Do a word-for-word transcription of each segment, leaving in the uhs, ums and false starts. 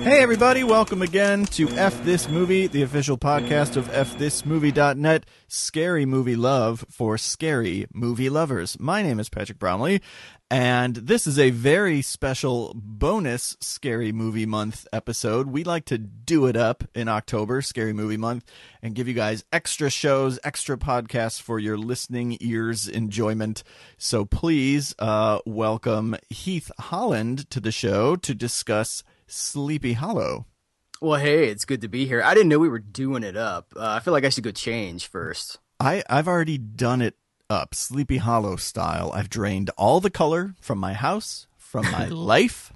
Hey everybody, welcome again to F This Movie, the official podcast of F This Movie dot net, scary movie love for scary movie lovers. My name is Patrick Bromley, and this is a very special bonus Scary Movie Month episode. We like to do it up in October, Scary Movie Month, and give you guys extra shows, extra podcasts for your listening ears' enjoyment. So please uh, welcome Heath Holland to the show to discuss Sleepy Hollow. Well, hey, it's good to be here. I didn't know we were doing it up. Uh, I feel like I should go change first. I, I've already done it up, Sleepy Hollow style. I've drained all the color from my house, from my life.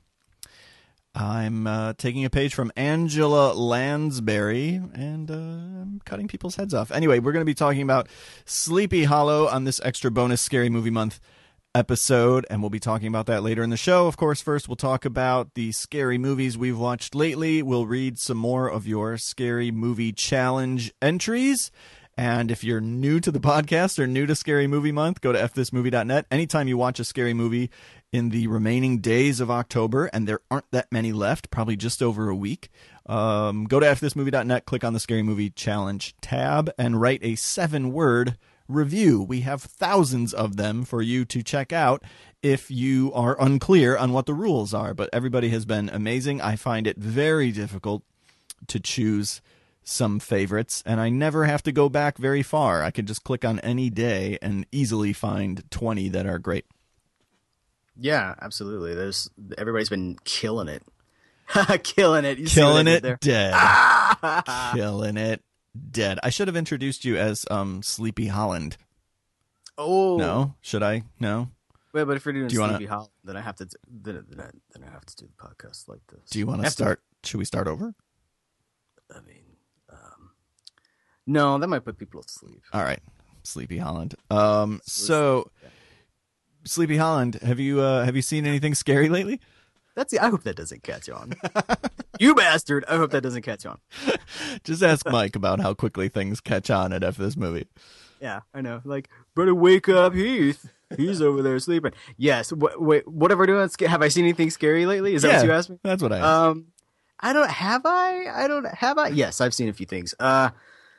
I'm uh, taking a page from Angela Lansbury, and uh, I'm cutting people's heads off. Anyway, we're going to be talking about Sleepy Hollow on this extra bonus Scary Movie Month episode, and we'll be talking about that later in the show. Of course, first we'll talk about the scary movies we've watched lately. We'll read some more of your Scary Movie Challenge entries. And if you're new to the podcast or new to Scary Movie Month, go to F This Movie dot net. Anytime you watch a scary movie in the remaining days of October, and there aren't that many left, probably just over a week, um, go to F This Movie dot net, click on the Scary Movie Challenge tab, and write a seven-word review. We have thousands of them for you to check out if you are unclear on what the rules are. But everybody has been amazing. I find it very difficult to choose some favorites, and I never have to go back very far. I can just click on any day and easily find twenty that are great. Yeah, absolutely. There's everybody's been killing it. killing it. You killing it dead. Killing it dead. I should have introduced you as um Sleepy Holland. Oh no, should I? No. Wait, but if you're doing do you Sleepy wanna... Holland, then I have to then, then, I, then I have to do the podcast like this. Do you want to start? To... Should we start over? I mean, um, no, that might put people to sleep. All right, Sleepy Holland. Um, so yeah. Sleepy Holland, have you uh, have you seen anything scary lately? That's the, I hope that doesn't catch on. You bastard! I hope that doesn't catch on. Just ask Mike about how quickly things catch on at F This Movie. Yeah, I know. Like, better wake up, Heath. He's over there sleeping. Yes. Wait, wait whatever doing. Have I seen anything scary lately? Is that yeah, what you asked me? That's what I asked. Um, I don't. Have I? I don't. Have I? Yes, I've seen a few things. Uh,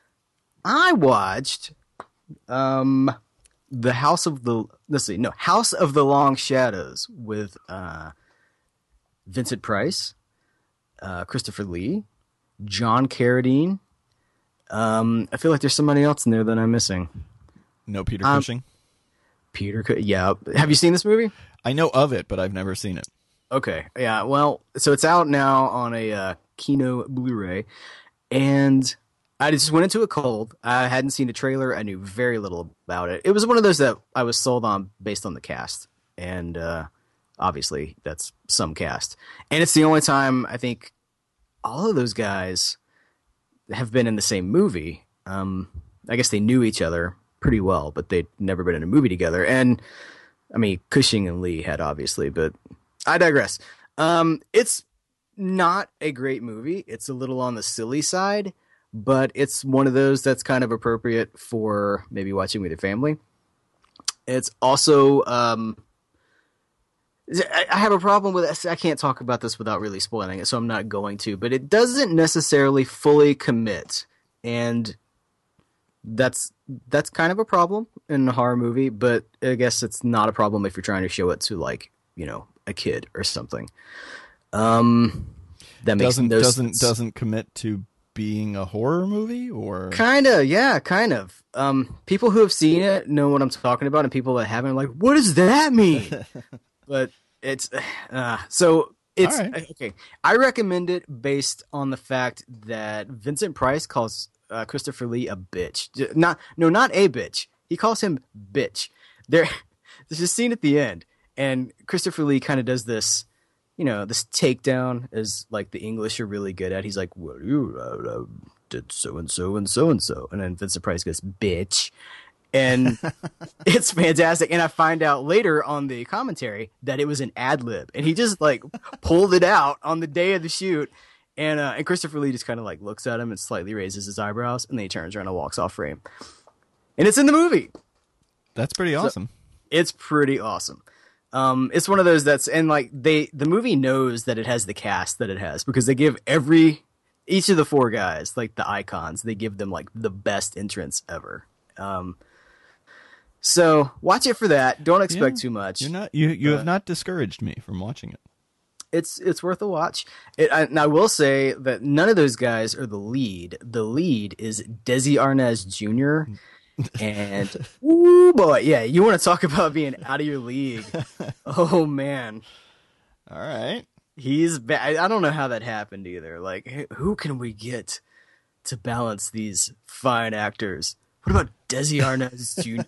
I watched, um, the House of the. Let's see. No, House of the Long Shadows with uh. Vincent Price, uh, Christopher Lee, John Carradine. Um, I feel like there's somebody else in there that I'm missing. No Peter um, Cushing? Peter Cushing, yeah. Have you seen this movie? I know of it, but I've never seen it. Okay, yeah. Well, so it's out now on a uh, Kino Blu-ray, and I just went into it cold. I hadn't seen a trailer. I knew very little about it. It was one of those that I was sold on based on the cast, and uh, obviously, that's some cast. And it's the only time I think all of those guys have been in the same movie. Um, I guess they knew each other pretty well, but they'd never been in a movie together. And, I mean, Cushing and Lee had, obviously, but I digress. Um, it's not a great movie. It's a little on the silly side, but it's one of those that's kind of appropriate for maybe watching with your family. It's also... Um, I have a problem with this. I can't talk about this without really spoiling it, so I'm not going to. But it doesn't necessarily fully commit, and that's that's kind of a problem in a horror movie. But I guess it's not a problem if you're trying to show it to, like, you know, a kid or something. Um, that makes doesn't no doesn't sense. doesn't commit to being a horror movie, or kind of, yeah, kind of. Um, people who have seen it know what I'm talking about, and people that haven't are like, what does that mean? But it's uh, so it's right. Okay. I recommend it based on the fact that Vincent Price calls uh, Christopher Lee a bitch. Not no, not a bitch. He calls him bitch. There, there's a scene at the end, and Christopher Lee kind of does this, you know, this takedown, as like the English are really good at. He's like, "Well, you uh, uh, did so and so and so and so," and then Vincent Price goes, "Bitch." And it's fantastic. And I find out later on the commentary that it was an ad lib, and he just like pulled it out on the day of the shoot. And uh, and Christopher Lee just kind of like looks at him and slightly raises his eyebrows, and then he turns around and walks off frame. And it's in the movie. That's pretty awesome. So it's pretty awesome. Um, it's one of those that's and like they the movie knows that it has the cast that it has because they give every each of the four guys like the icons. They give them like the best entrance ever. Um, so watch it for that. Don't expect Yeah, too much. You're not you you Uh, have not discouraged me from watching it. It's it's worth a watch. It, I, and I will say that none of those guys are the lead. The lead is Desi Arnaz Junior And ooh boy, yeah, you want to talk about being out of your league? Oh man, All right. he's ba- I I don't know how that happened either. Like, hey, who can we get to balance these fine actors? What about Desi Arnaz Junior?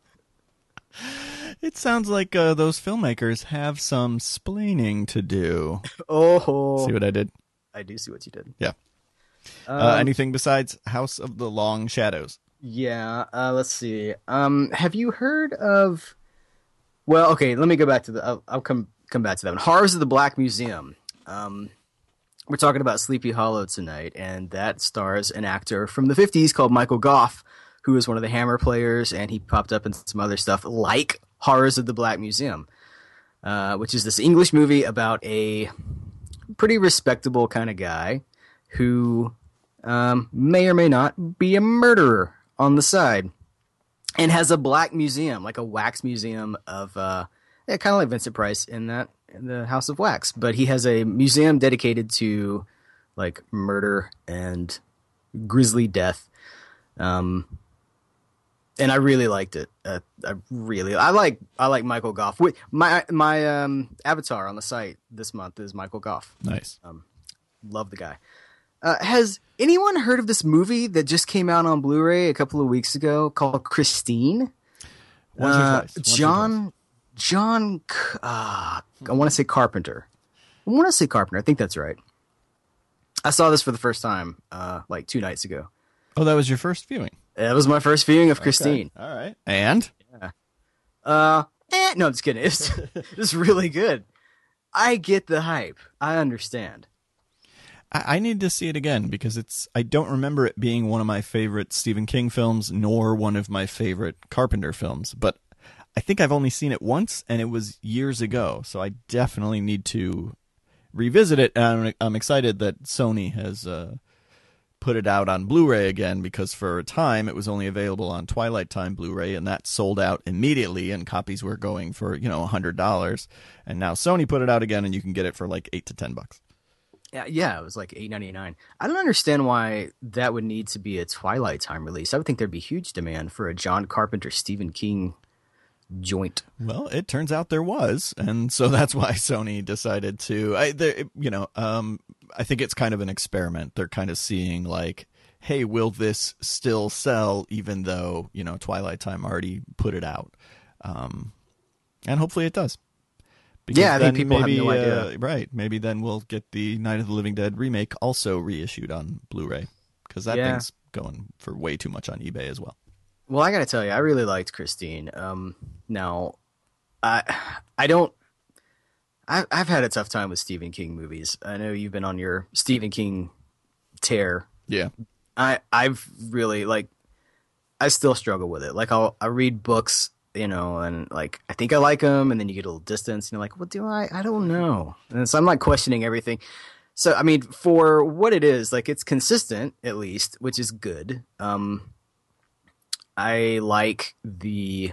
It sounds like uh, those filmmakers have some splaining to do. Oh, See what I did? I do see what you did. Yeah. Um, Uh, anything besides House of the Long Shadows? Yeah, uh, let's see. Um, have you heard of? Well, okay, let me go back to the. I'll, I'll come come back to that one. Horrors of the Black Museum. Um, we're talking about Sleepy Hollow tonight, and that stars an actor from the fifties called Michael Goff, who is one of the Hammer players, and he popped up in some other stuff like Horrors of the Black Museum, uh, which is this English movie about a pretty respectable kind of guy who um, may or may not be a murderer on the side, and has a black museum, like a wax museum of, uh, yeah, kind of like Vincent Price in that in the House of Wax, but he has a museum dedicated to like murder and grisly death. Um, and I really liked it. Uh, I really, I like, I like Michael Goff. Wait, my my um, avatar on the site this month is Michael Goff. Nice. Um, love the guy. Uh, has anyone heard of this movie that just came out on Blu-ray a couple of weeks ago called Christine? Once or Uh, twice. Once or John, John, C- uh, I want to say Carpenter. I want to say Carpenter. I think that's right. I saw this for the first time, uh, like two nights ago. Oh, that was your first viewing. That was my first viewing of Christine. Okay. All right. And? Uh, eh, no, I'm just kidding. It's, it's really good. I get the hype. I understand. I, I need to see it again because it's. I don't remember it being one of my favorite Stephen King films, nor one of my favorite Carpenter films. But I think I've only seen it once, and it was years ago. So I definitely need to revisit it. And I'm, I'm excited that Sony has uh, put it out on Blu-ray again because for a time it was only available on Twilight Time Blu-ray, and that sold out immediately, and copies were going for you know a hundred dollars. And now Sony put it out again, and you can get it for like eight to ten bucks. Yeah, yeah, it was like eight ninety nine. I don't understand why that would need to be a Twilight Time release. I would think there'd be huge demand for a John Carpenter, Stephen King joint. Well, it turns out there was, and so that's why Sony decided to. I, you know, um, I think it's kind of an experiment. They're kind of seeing like, hey, will this still sell, even though you know Twilight Time already put it out, um, and hopefully it does. Because yeah, I think then people maybe, have no idea. Uh, right. Maybe then we'll get the Night of the Living Dead remake also reissued on Blu-ray because that Yeah. thing's going for way too much on eBay as well. Well, I got to tell you, I really liked Christine. Um, now, I I don't. I, I've had a tough time with Stephen King movies. I know you've been on your Stephen King tear. Yeah. I I've really like. I still struggle with it. Like I'll I read books, you know, and like I think I like them, and then you get a little distance, and you're like, what do I? I don't know. And so I'm like questioning everything. So I mean, for what it is, like it's consistent at least, which is good. Um, I like the.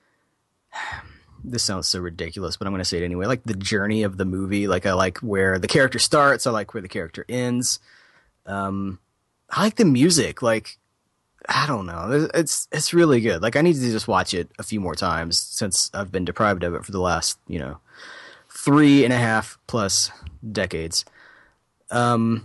This sounds so ridiculous, but I'm going to say it anyway. I like the journey of the movie. Like I like where the character starts. I like where the character ends. Um, I like the music. Like I don't know. It's it's really good. Like I need to just watch it a few more times since I've been deprived of it for the last you know three and a half plus decades. Um,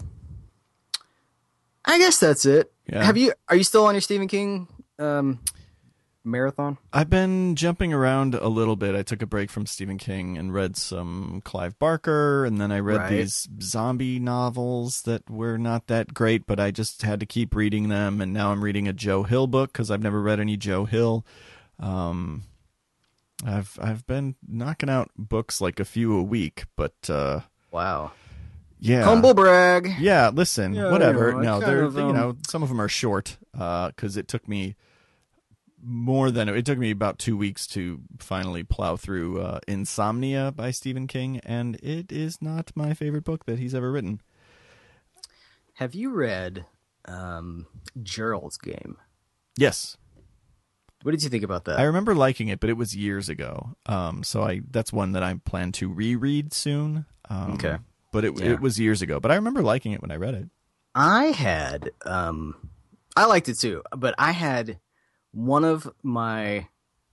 I guess that's it. Yeah. Have you? Are you still on your Stephen King um, marathon? I've been jumping around a little bit. I took a break from Stephen King and read some Clive Barker, and then I read Right. these zombie novels that were not that great, but I just had to keep reading them. And now I'm reading a Joe Hill book because I've never read any Joe Hill. Um, I've I've been knocking out books like a few a week, but uh, Wow. yeah, Humble brag. yeah. Listen, Yeah, whatever. you know, I no, kind they're of, you um, know some of them are short because it took me more than it took me about two weeks to finally plow through uh, Insomnia by Stephen King, and it is not my favorite book that he's ever written. Have you read um, Gerald's Game? Yes. What did you think about that? I remember liking it, but it was years ago. Um, so I that's one that I plan to reread soon. Um, okay. But it Yeah. it was years ago. But I remember liking it when I read it. I had, um, I liked it too, but I had one of my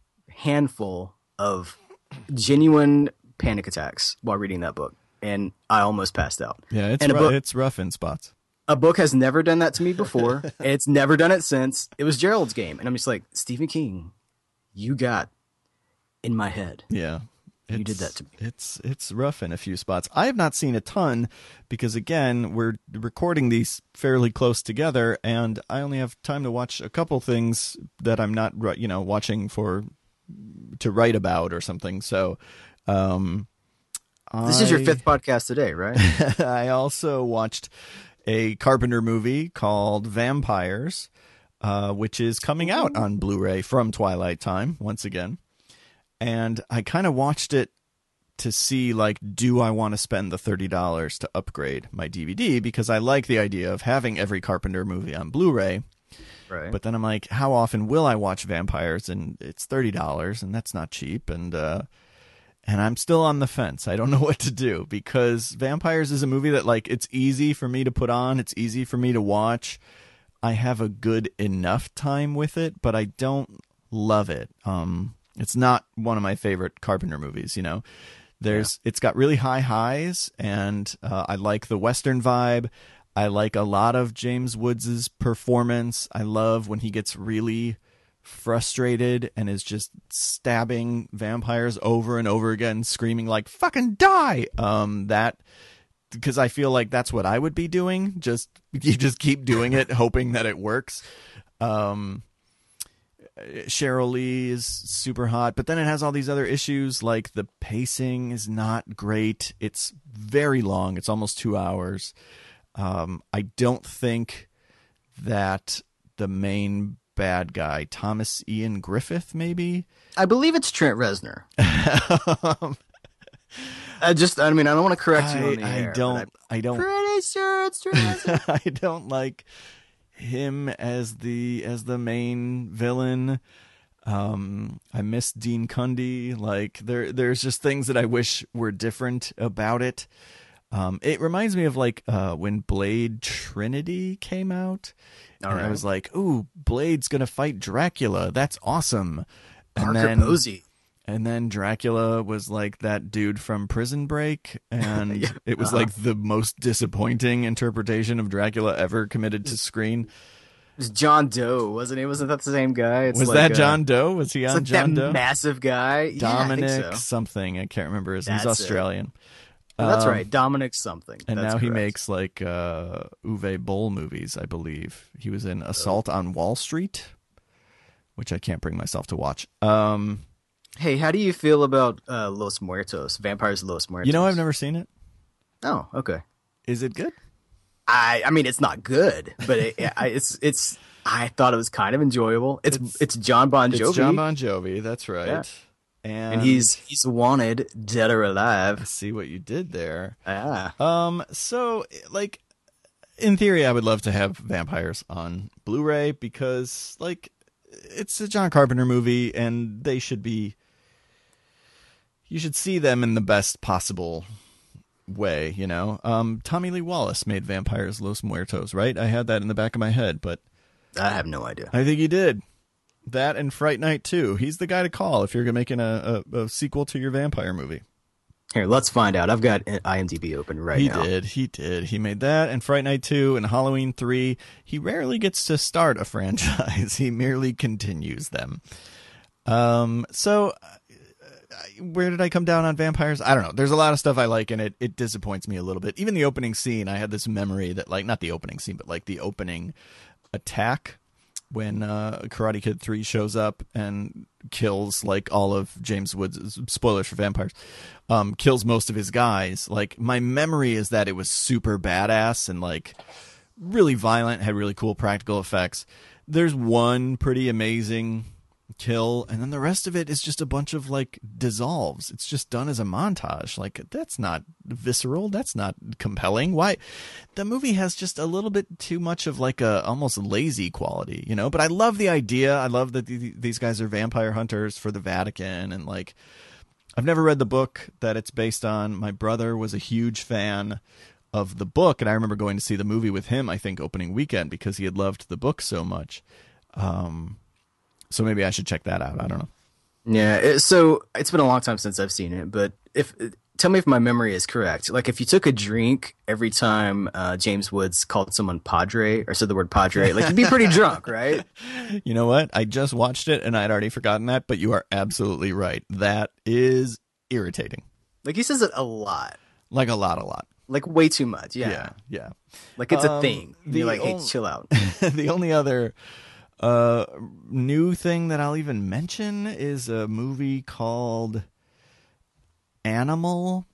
handful of genuine panic attacks while reading that book, and I almost passed out. Yeah, it's And a ru- book- it's rough in spots. A book has never done that to me before. It's never done it since. It was Gerald's Game, and I'm just like, Stephen King, you got in my head. Yeah. You did It's- that to me. It's it's rough in a few spots. I have not seen a ton because, again, we're recording these fairly close together, and I only have time to watch a couple things that I'm not, ri- you know, watching for to write about or something. So, um, This is your I- fifth podcast today, right? I also watched a Carpenter movie called Vampires, uh, which is coming out on Blu-ray from Twilight Time once again. And I kind of watched it to see, like, do I want to spend the thirty dollars to upgrade my D V D? Because I like the idea of having every Carpenter movie on Blu-ray. Right. But then I'm like, how often will I watch Vampires? And it's thirty dollars, and that's not cheap. And uh, and I'm still on the fence. I don't know what to do, because Vampires is a movie that, like, it's easy for me to put on. It's easy for me to watch. I have a good enough time with it, but I don't love it. Um, it's not one of my favorite Carpenter movies, you know. There's, It's got really high highs, and uh, I like the Western vibe. I like a lot of James Woods' performance. I love when he gets really frustrated and is just stabbing vampires over and over again, screaming like, fucking die! Um, that, because I feel like that's what I would be doing. Just, you just keep doing it, hoping that it works. Um, Cheryl Lee is super hot, but then it has all these other issues, like the pacing is not great. It's very long. It's almost two hours. Um, I don't think that the main bad guy, Thomas Ian Griffith, maybe? I believe it's Trent Reznor. um, I just, I mean, I don't want to correct you I, on the I air. don't, I I'm don't, pretty sure it's Trent Reznor. I don't like him as the as the main villain. Um, I miss Dean Cundy. Like there, there's just things that I wish were different about it. Um, it reminds me of like uh, when Blade Trinity came out, All and I right. was like, "Ooh, Blade's gonna fight Dracula. That's awesome!" And Parker then, Posey. and then Dracula was like that dude from Prison Break, and Yeah. it was Uh-huh. like the most disappointing interpretation of Dracula ever committed to screen. It was John Doe, wasn't it? Wasn't that the same guy? It's Was like, that uh, John Doe? Was he It's on like John that Doe? massive guy. Yeah, I Dominic think so. something. I can't remember his. He's That's it. Australian. Oh, that's Um, right, Dominic something. And That's now he correct. makes like uh, Uwe Boll movies, I believe. He was in Assault on Wall Street, which I can't bring myself to watch. Um, Hey, how do you feel about uh, Los Muertos? Vampires Los Muertos. you know, I've never seen it. Oh, okay. Is it good? I I mean, it's not good, but it, I, it's it's. I thought it was kind of enjoyable. It's It's- it's, John Bon Jovi, It's John Bon Jovi. That's right. Yeah. And, and he's he's wanted, dead or I alive. see what you did there. Ah, Um, so like, in theory, I would love to have Vampires on Blu-ray because, like, it's a John Carpenter movie, and they should be. You should see them in the best possible way, you know. Um, Tommy Lee Wallace made Vampires Los Muertos, right? I had that in the back of my head, but I have no idea. I think he did. That and Fright Night two. He's the guy to call if you're making a, a, a sequel to your vampire movie. Here, let's find out. I've got IMDb open right He now. did. He did. He made that and Fright Night two and Halloween three. He rarely gets to start a franchise. He merely continues them. Um. So, uh, where did I come down on Vampires? I don't know. There's a lot of stuff I like in it. It disappoints me a little bit. Even the opening scene, I had this memory that, like, not the opening scene, but like the opening attack when uh, Karate Kid three shows up and kills like all of James Woods' spoilers for Vampires, um, kills most of his guys. Like, my memory is that it was super badass and like really violent, had really cool practical effects. There's one pretty amazing kill, and then the rest of it is just a bunch of like dissolves. It's just done as a montage. Like, that's not visceral. That's not compelling. Why? The movie has just a little bit too much of like a almost lazy quality, you know. But I love the idea. I love that th- these guys are vampire hunters for the Vatican, and like, I've never read the book that it's based on. My brother was a huge fan of the book, and I remember going to see the movie with him, I think opening weekend, because he had loved the book so much. Um, So maybe I should check that out. I don't know. Yeah. It, so it's been a long time since I've seen it, but if tell me if my memory is correct. Like, if you took a drink every time uh, James Woods called someone Padre or said the word Padre, like, you'd be pretty drunk, right? You know what? I just watched it and I'd already forgotten that, but you are absolutely right. That is irritating. Like, he says it a lot. Like a lot, a lot. Like, way too much. Yeah. Yeah. Yeah. Like, it's Um, a thing. And the you're like, hey, ol- chill out. The only other uh, new thing that I'll even mention is a movie called Animal.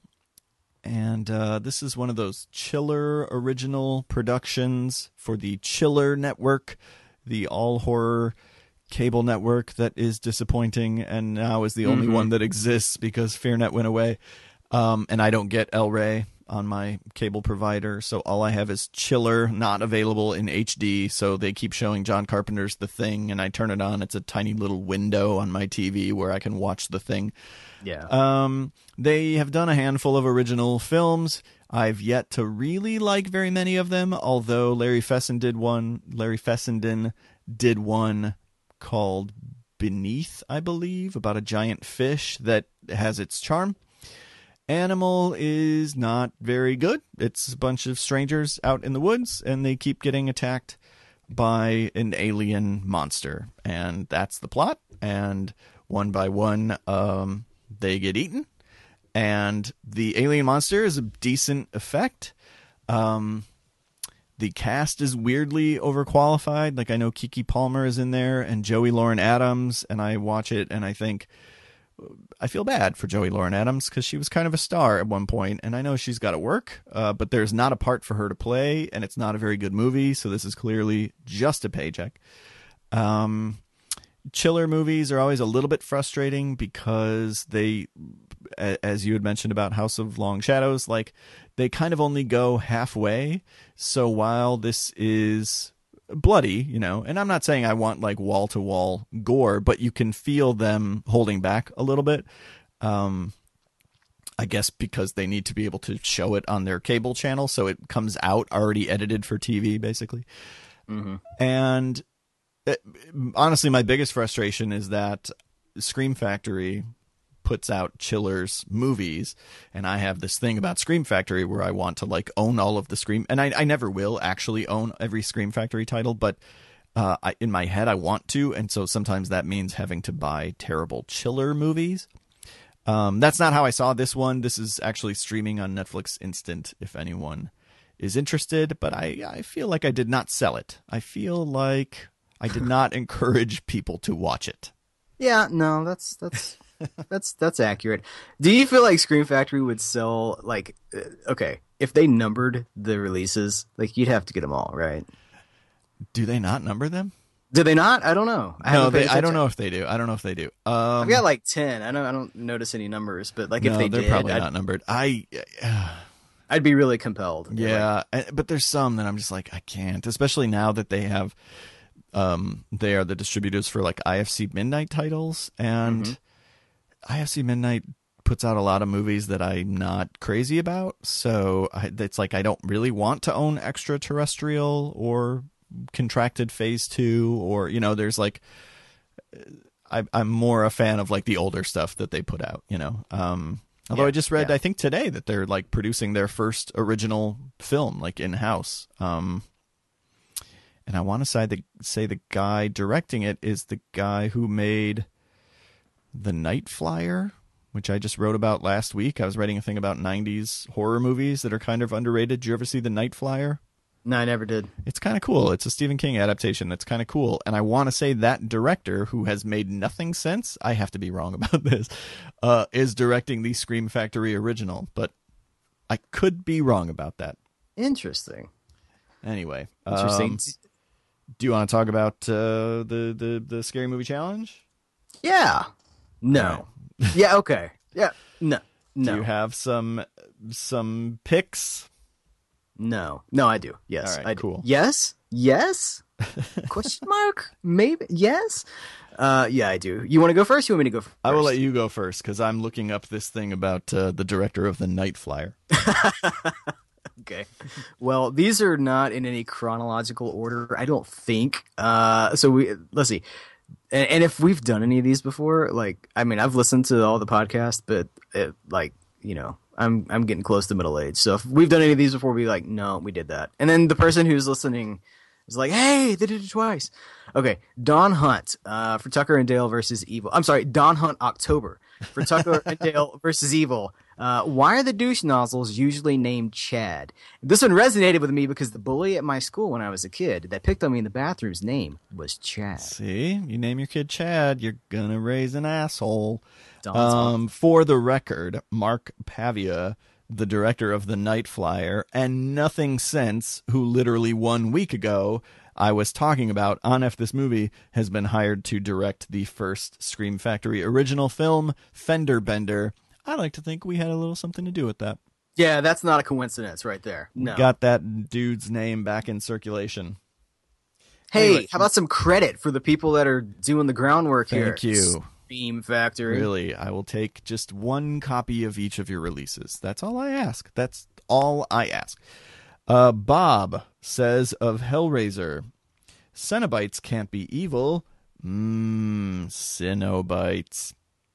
And uh, this is one of those Chiller original productions for the Chiller Network, the all-horror cable network that is disappointing and now is the only Mm-hmm. one that exists because FearNet went away. Um, and I don't get El Rey on my cable provider, so all I have is Chiller, not available in H D, so they keep showing John Carpenter's The Thing, and I turn it on. It's a tiny little window on my T V where I can watch The Thing. Yeah. Um, they have done a handful of original films. I've yet to really like very many of them, although Larry Fessenden did one. Larry Fessenden did one called Beneath, I believe, about a giant fish that has its charm. Animal is not very good. It's a bunch of strangers out in the woods, and they keep getting attacked by an alien monster, and that's the plot. And one by one, um, they get eaten, and the alien monster is a decent effect. Um, the cast is weirdly overqualified. Like, I know Keke Palmer is in there, and Joey Lauren Adams, and I watch it, and I think, I feel bad for Joey Lauren Adams because she was kind of a star at one point, and I know she's got to work, uh, but there's not a part for her to play, and it's not a very good movie, so this is clearly just a paycheck. Um, Chiller movies are always a little bit frustrating because they, a- as you had mentioned about House of Long Shadows, like, they kind of only go halfway. So while this is bloody, you know, and I'm not saying I want like wall to wall gore, but you can feel them holding back a little bit. Um, I guess because they need to be able to show it on their cable channel, so it comes out already edited for T V, basically. Mm-hmm. And it, honestly, my biggest frustration is that Scream Factory puts out Chiller's movies, and I have this thing about Scream Factory where I want to like own all of the Scream, and I, I never will actually own every Scream Factory title, but uh, I, in my head I want to, and so sometimes that means having to buy terrible Chiller movies. Um, that's not how I saw this one. This is actually streaming on Netflix Instant if anyone is interested, but I, I feel like I did not sell it. I feel like I did not encourage people to watch it. Yeah, no, that's that's that's that's accurate. Do you feel like Scream Factory would sell, like, uh, okay, if they numbered the releases, like, you'd have to get them all, right? Do they not number them? Do they not? I don't know. I No, haven't paid they, I don't attention. know if they do. I don't know if they do. Um, I've got like ten. I don't. I don't notice any numbers, but like, no, if they they're did, probably I'd, not numbered. I, uh, I'd be really compelled. yeah, I- but there's some that I'm just like, I can't, especially now that they have, um, they are the distributors for like I F C Midnight titles, and Mhm. I F C Midnight puts out a lot of movies that I'm not crazy about. So I, it's like I don't really want to own Extraterrestrial or Contracted Phase Two, or you know, there's like, I, I'm more a fan of like the older stuff that they put out. You know, um, although Yeah, I just read, yeah. I think today that they're like producing their first original film like in house. Um, and I want to say the say the guy directing it is the guy who made The Night Flyer, which I just wrote about last week. I was writing a thing about nineties horror movies that are kind of underrated. Did you ever see The Night Flyer? No, I never did. It's kind of cool. It's a Stephen King adaptation that's kind of cool. And I want to say that director, who has made nothing since, I have to be wrong about this, uh, is directing the Scream Factory original. But I could be wrong about that. Interesting. Anyway. Interesting. um, do you want to talk about uh, the, the, the Scary Movie Challenge? Yeah. No. Yeah. Okay. Yeah. No. No. Do you have some some picks? No. No, I do. Yes. All right, I do. cool. Yes. Yes. Question mark? Maybe. Yes. Uh, yeah, I do. You want to go first? You want me to go first? I will let you go first because I'm looking up this thing about uh, the director of The Night Flyer. Okay. Well, these are not in any chronological order, I don't think. Uh, so we let's see. And, and if we've done any of these before, like, I mean, I've listened to all the podcasts, but it, like, you know, I'm I'm getting close to middle age. So if we've done any of these before, we'll be like, no, we did that. And then the person who's listening is like, hey, they did it twice. Okay, Dawn Hunt uh, for Tucker and Dale versus Evil. I'm sorry, Dawn Hunt October for Tucker and Dale versus Evil. Uh, why are the douche nozzles usually named Chad? This one resonated with me because the bully at my school when I was a kid that picked on me in the bathroom's name was Chad. See, you name your kid Chad, you're gonna raise an asshole. Dawn's Um, for the record, Mark Pavia, the director of The Night Flyer, and Nothing Since, who literally one week ago I was talking about on F This Movie, has been hired to direct the first Scream Factory original film, Fender Bender. I like to think we had a little something to do with that. Yeah, that's not a coincidence right there. No. Got that dude's name back in circulation. Hey, Anyway. how about some credit for the people that are doing the groundwork here? Thank you. Scream Factory. Really, I will take just one copy of each of your releases. That's all I ask. That's all I ask. Uh, Bob says of Hellraiser, Cenobites can't be evil. Mmm, Cenobites.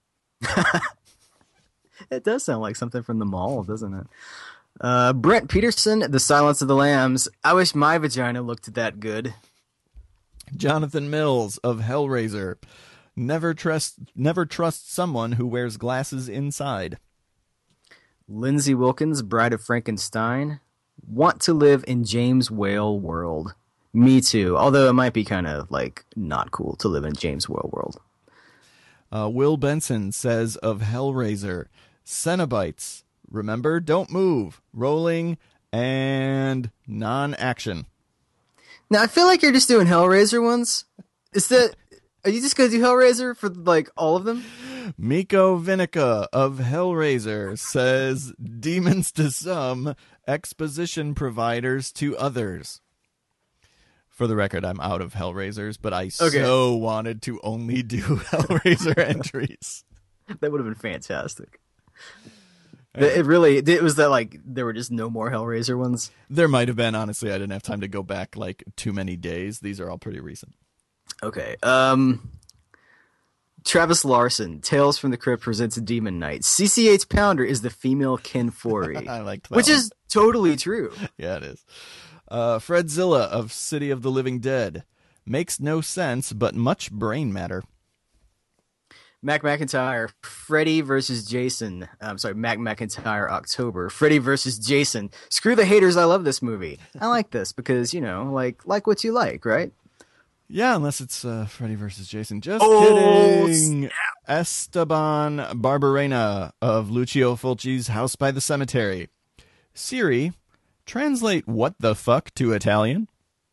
It does sound like something from the mall, doesn't it? Uh, Brent Peterson, The Silence of the Lambs. I wish my vagina looked that good. Jonathan Mills of Hellraiser, never trust never trust someone who wears glasses inside. Lindsay Wilkins, Bride of Frankenstein. Want to live in James Whale world. Me too, although it might be kind of like not cool to live in James Whale world. Uh, Will Benson says of Hellraiser, Cenobites, remember, don't move, rolling, and non-action. Now I feel like you're just doing Hellraiser ones. Is that? Are you just gonna do Hellraiser for like all of them? Miko Vinica of Hellraiser says, demons to some, exposition providers to others. For the record, I'm out of Hellraisers, but I Okay. so wanted to only do Hellraiser entries. That would have been fantastic. It really, it was that like there were just no more Hellraiser ones. There might have been, honestly. I didn't have time to go back like too many days. These are all pretty recent. Okay. Um, Travis Larson, Tales from the Crypt presents a Demon Knight. C C H Pounder is the female Ken Foree, I liked that which one. is totally true. Yeah, it is. Uh, Fred Zilla of City of the Living Dead. Makes no sense, but much brain matter. Mac McIntyre, Freddy versus Jason. I'm sorry, Mac McIntyre, October. Freddy versus Jason. Screw the haters. I love this movie. I like this because, you know, like like what you like, right? Yeah, unless it's uh, Freddy versus Jason. Just Oh, kidding. Esteban Barberena of Lucio Fulci's House by the Cemetery. Siri, translate what the fuck to Italian.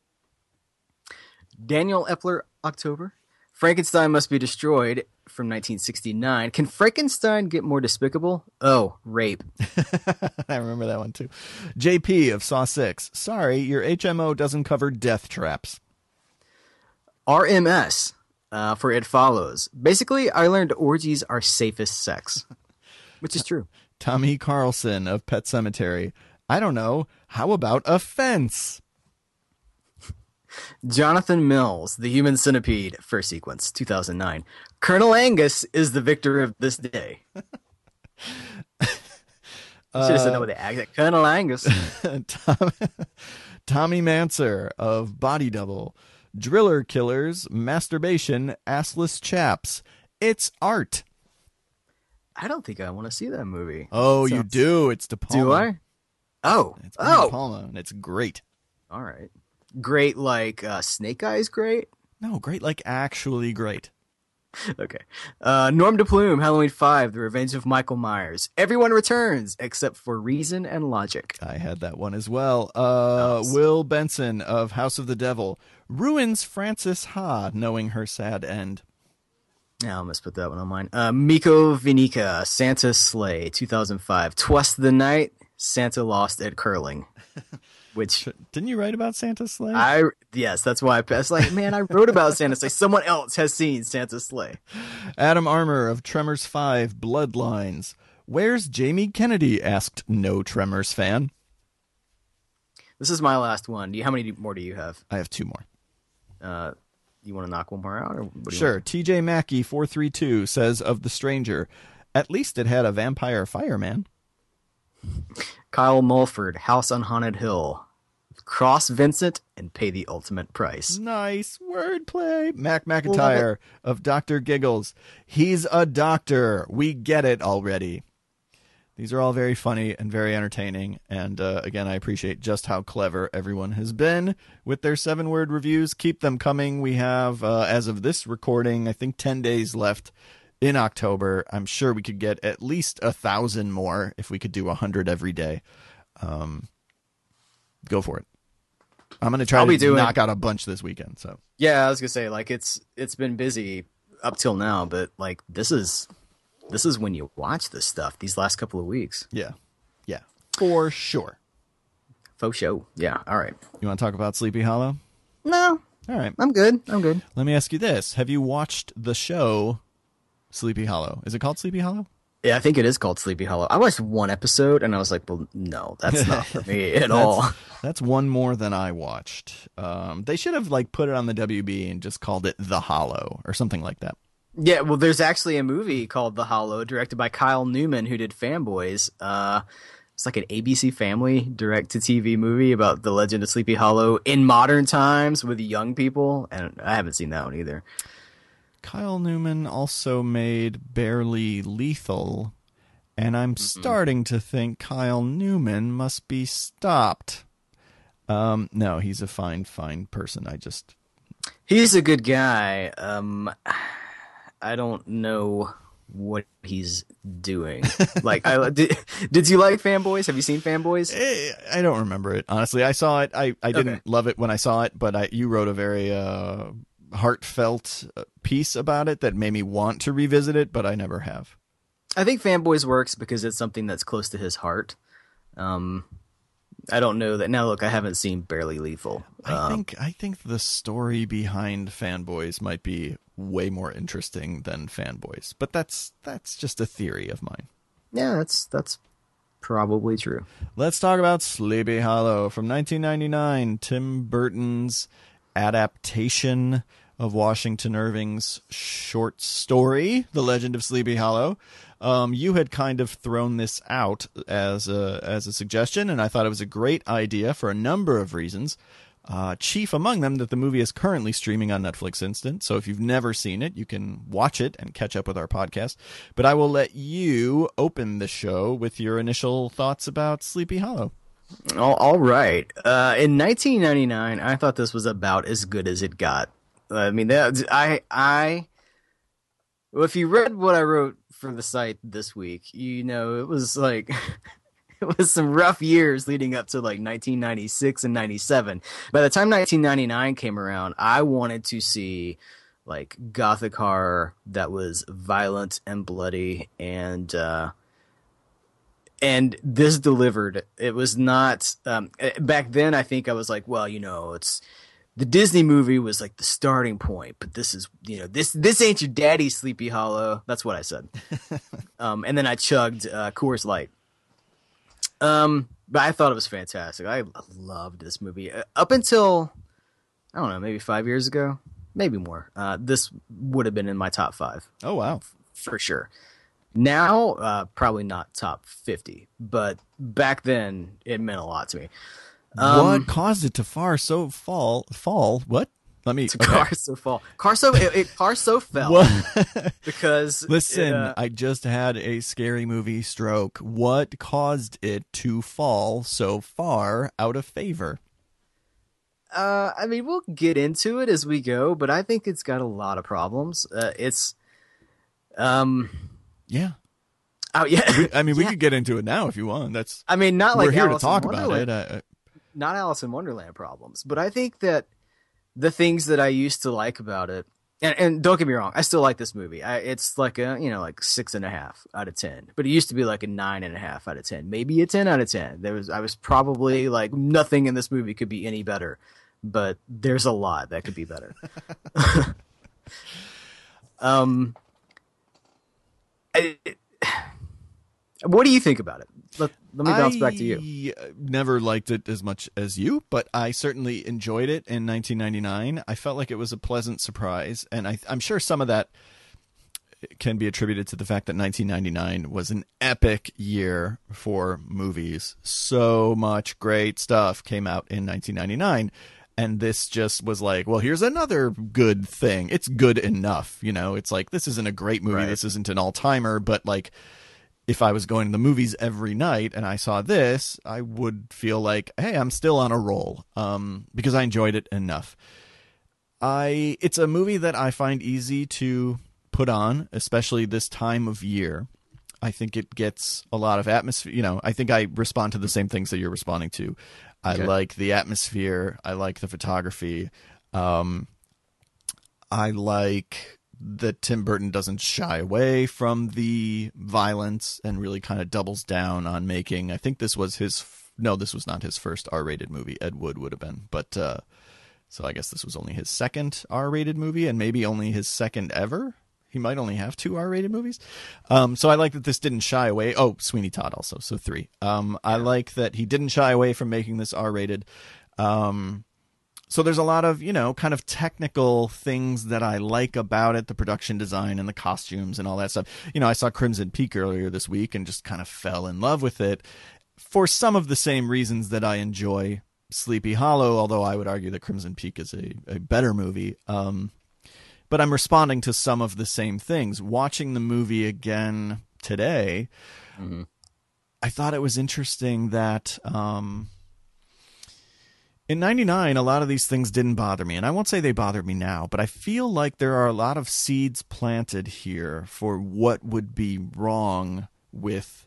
Daniel Epler, October. Frankenstein Must Be Destroyed from nineteen sixty-nine. Can Frankenstein get more despicable? Oh, rape. I remember that one too. J P of Saw six. Sorry, your H M O doesn't cover death traps. R M S uh, for It Follows. Basically, I learned orgies are safest sex, which is true. Tommy Carlson of Pet Cemetery. I don't know. How about a fence? Jonathan Mills, The Human Centipede, first sequence, two thousand nine. Colonel Angus is the victor of this day. Should have said that with the accent. Colonel Angus. Tom, Tommy Manser of Body Double. Driller Killers, Masturbation, Assless Chaps. It's art. I don't think I want to see that movie. Oh, Sounds- you do. It's De Palma. Do I? Oh. It's by De Oh. Palma, and it's great. All right. Great, like uh, Snake Eyes, great. No, great, like actually great. Okay. Uh, Norm DePlume, Halloween five, The Revenge of Michael Myers. Everyone returns except for Reason and Logic. I had that one as well. Uh, Nice. Will Benson of House of the Devil ruins Frances Ha, knowing her sad end. Yeah, I almost put that one on mine. Uh, Miko Vinica, Santa Sleigh, two thousand five. Twas the night Santa lost at curling. Which didn't you write about Santa's sleigh? I yes, that's why I passed. Like, man, I wrote about Santa's sleigh. Someone else has seen Santa's sleigh. Adam Armour of Tremors five Bloodlines. Where's Jamie Kennedy? Asked no Tremors fan. This is my last one. Do you, how many more do you have? I have two more. Uh, you want to knock one more out? Or what do you sure. want? T J Mackey four three two says of The Stranger, at least it had a vampire fireman. Kyle Mulford, House on Haunted Hill. Cross Vincent and pay the ultimate price. Nice wordplay. Mac McIntyre of Doctor Giggles. He's a doctor. We get it already. These are all very funny and very entertaining. And uh, again, I appreciate just how clever everyone has been with their seven-word reviews. Keep them coming. We have, uh, as of this recording, I think ten days left in October. I'm sure we could get at least a thousand more if we could do a hundred every day. Um, go for it. I'm going to try I'll to be doing... knock out a bunch this weekend. So yeah, I was going to say, like, it's it's been busy up till now, but like this is this is when you watch this stuff these last couple of weeks. Yeah. Yeah. For sure. Faux show. Yeah. All right. You want to talk about Sleepy Hollow? No. All right. I'm good. I'm good. Let me ask you this. Have you watched the show Sleepy Hollow? Is it called Sleepy Hollow? Yeah, I think it is called Sleepy Hollow. I watched one episode and I was like, well, no, that's not for me at that's, all. That's one more than I watched. Um, they should have like put it on the W B and just called it The Hollow or something like that. Yeah, well, there's actually a movie called The Hollow, directed by Kyle Newman, who did Fanboys. Uh, it's like an A B C Family direct-to-T V movie about the legend of Sleepy Hollow in modern times with young people, and I haven't seen that one either. Kyle Newman also made Barely Lethal, and I'm mm-hmm. starting to think Kyle Newman must be stopped. Um, no, he's a fine, fine person. I just... He's a good guy. Um, I don't know what he's doing. Like, I did, did you like Fanboys? Have you seen Fanboys? I don't remember it, honestly. I saw it. I, I didn't okay. love it when I saw it, but I, you wrote a very... Uh, heartfelt piece about it that made me want to revisit it, but I never have. I think Fanboys works because it's something that's close to his heart. Um, I don't know that now. Look, I haven't seen Barely Lethal. I um, think I think the story behind Fanboys might be way more interesting than Fanboys, but that's that's just a theory of mine. Yeah, that's that's probably true. Let's talk about Sleepy Hollow from nineteen ninety-nine. Tim Burton's adaptation of Washington Irving's short story, The Legend of Sleepy Hollow. Um, you had kind of thrown this out as a, as a suggestion, and I thought it was a great idea for a number of reasons. Uh, chief among them that the movie is currently streaming on Netflix Instant, so if you've never seen it, you can watch it and catch up with our podcast. But I will let you open the show with your initial thoughts about Sleepy Hollow. All, all right. Uh, in nineteen ninety-nine, I thought this was about as good as it got. I mean, that, I, I, well, if you read what I wrote for the site this week, you know, it was like, it was some rough years leading up to like nineteen ninety-six and ninety-seven. By the time nineteen ninety-nine came around, I wanted to see like gothic horror that was violent and bloody, and, uh, and this delivered. It was not, um, back then I think I was like, well, you know, it's, the Disney movie was like the starting point, but this is, you know, this this ain't your daddy's Sleepy Hollow. That's what I said. um, and then I chugged uh, Coors Light. Um, but I thought it was fantastic. I loved this movie uh, up until, I don't know, maybe five years ago, maybe more. Uh, this would have been in my top five. Oh wow, for sure. Now, uh, probably not top fifty, but back then it meant a lot to me. Um, what caused it to far so fall? Fall? What? Let me. To okay. car so fall. Car so it, it car so fell because listen. It, uh, I just had a scary movie stroke. What caused it to fall so far out of favor? Uh, I mean, we'll get into it as we go, but I think it's got a lot of problems. Uh, it's, um, yeah. Oh yeah. I mean, we yeah. could get into it now if you want. That's. I mean, not like we're here Alice to talk in about it. Uh, Not Alice in Wonderland problems, but I think that the things that I used to like about it And, and don't get me wrong, I still like this movie. I, it's like a you know like six and a half out of ten, but it used to be like a nine and a half out of ten, maybe a ten out of ten. There was I was probably like nothing in this movie could be any better, but there's a lot that could be better. um, I, what do you think about it? Let, let me bounce I back to you. Never liked it as much as you, but I certainly enjoyed it in nineteen ninety-nine. I felt like it was a pleasant surprise, and I, I'm sure some of that can be attributed to the fact that nineteen ninety-nine was an epic year for movies. So much great stuff came out in nineteen ninety-nine, and this just was like, well, here's another good thing. It's good enough, you know? It's like, this isn't a great movie. Right. This isn't an all-timer, but like, if I was going to the movies every night and I saw this, I would feel like, hey, I'm still on a roll, um, because I enjoyed it enough. I it's a movie that I find easy to put on, especially this time of year. I think it gets a lot of atmosphere. You know, I think I respond to the same things that you're responding to. I Okay. like the atmosphere. I like the photography. Um, I like that Tim Burton doesn't shy away from the violence and really kind of doubles down on making. I think this was his. No, this was not his first R-rated movie. Ed Wood would have been, but uh, so I guess this was only his second R-rated movie, and maybe only his second ever. He might only have two R-rated movies. Um, so I like that this didn't shy away. Oh, Sweeney Todd also, so three. Um, I like that he didn't shy away from making this R-rated. Um, so there's a lot of, you know, kind of technical things that I like about it, the production design and the costumes and all that stuff. You know, I saw Crimson Peak earlier this week and just kind of fell in love with it for some of the same reasons that I enjoy Sleepy Hollow, although I would argue that Crimson Peak is a, a better movie. Um, but I'm responding to some of the same things. Watching the movie again today, Mm-hmm. I thought it was interesting that um, in ninety-nine, a lot of these things didn't bother me. And I won't say they bothered me now, but I feel like there are a lot of seeds planted here for what would be wrong with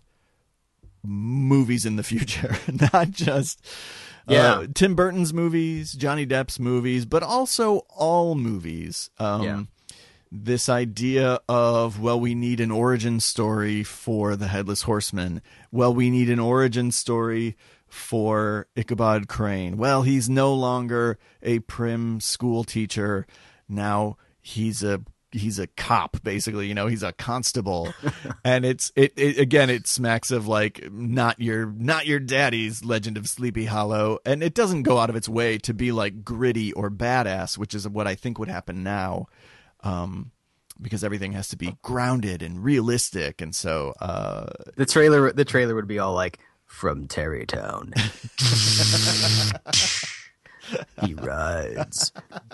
movies in the future. Not just Yeah. uh, Tim Burton's movies, Johnny Depp's movies, but also all movies. Um, Yeah. This idea of, well, we need an origin story for the Headless Horseman. Well, we need an origin story for Ichabod Crane. Well, he's no longer a prim school teacher. Now he's a he's a cop, basically. You know, he's a constable. And it's it, it again, it smacks of like not your not your daddy's Legend of Sleepy Hollow. And it doesn't go out of its way to be like gritty or badass, which is what I think would happen now. Um, because everything has to be grounded and realistic, and so uh, The trailer, the trailer would be all like, "From Terrytown, he rides."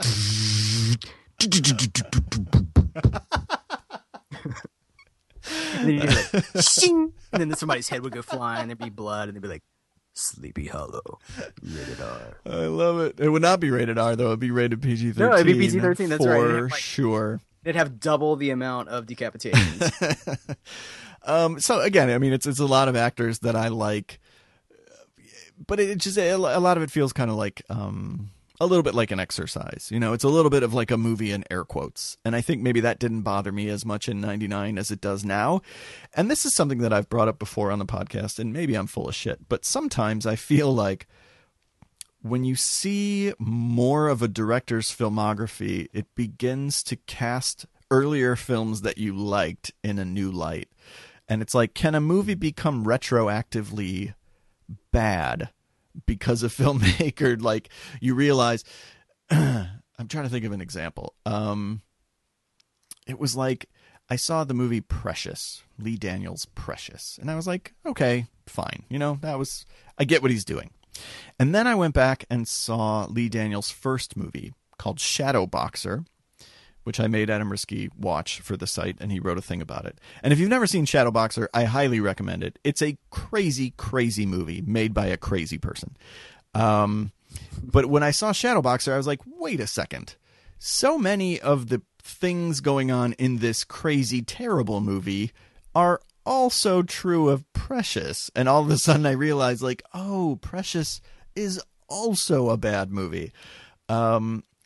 And then you hear like, "Shing!" And then somebody's head would go flying. There'd be blood, and they'd be like, "Sleepy Hollow, rated R." I love it. It would not be rated R though; it'd be rated P G thirteen. No, it'd be P G thirteen, that's right. for It'd have, like- sure. They'd have double the amount of decapitations. Um, so again, I mean, it's it's a lot of actors that I like, but it just a lot of it feels kind of like um, a little bit like an exercise. You know, it's a little bit of like a movie in air quotes, and I think maybe that didn't bother me as much in ninety-nine as it does now. And this is something that I've brought up before on the podcast, and maybe I'm full of shit, but sometimes I feel like when you see more of a director's filmography, it begins to cast earlier films that you liked in a new light. And it's like, can a movie become retroactively bad because a filmmaker, like, you realize, I'm trying to think of an example. Um, it was like, I saw the movie Precious, Lee Daniels' Precious. And I was like, okay, fine. You know, that was, I get what he's doing. And then I went back and saw Lee Daniels' first movie called Shadow Boxer, which I made Adam Risky watch for the site, and he wrote a thing about it. And if you've never seen Shadow Boxer, I highly recommend it. It's a crazy, crazy movie made by a crazy person. Um, but when I saw Shadow Boxer, I was like, wait a second. So many of the things going on in this crazy, terrible movie are also true of Precious. And all of a sudden I realized, like, oh, Precious is also a bad movie. Um,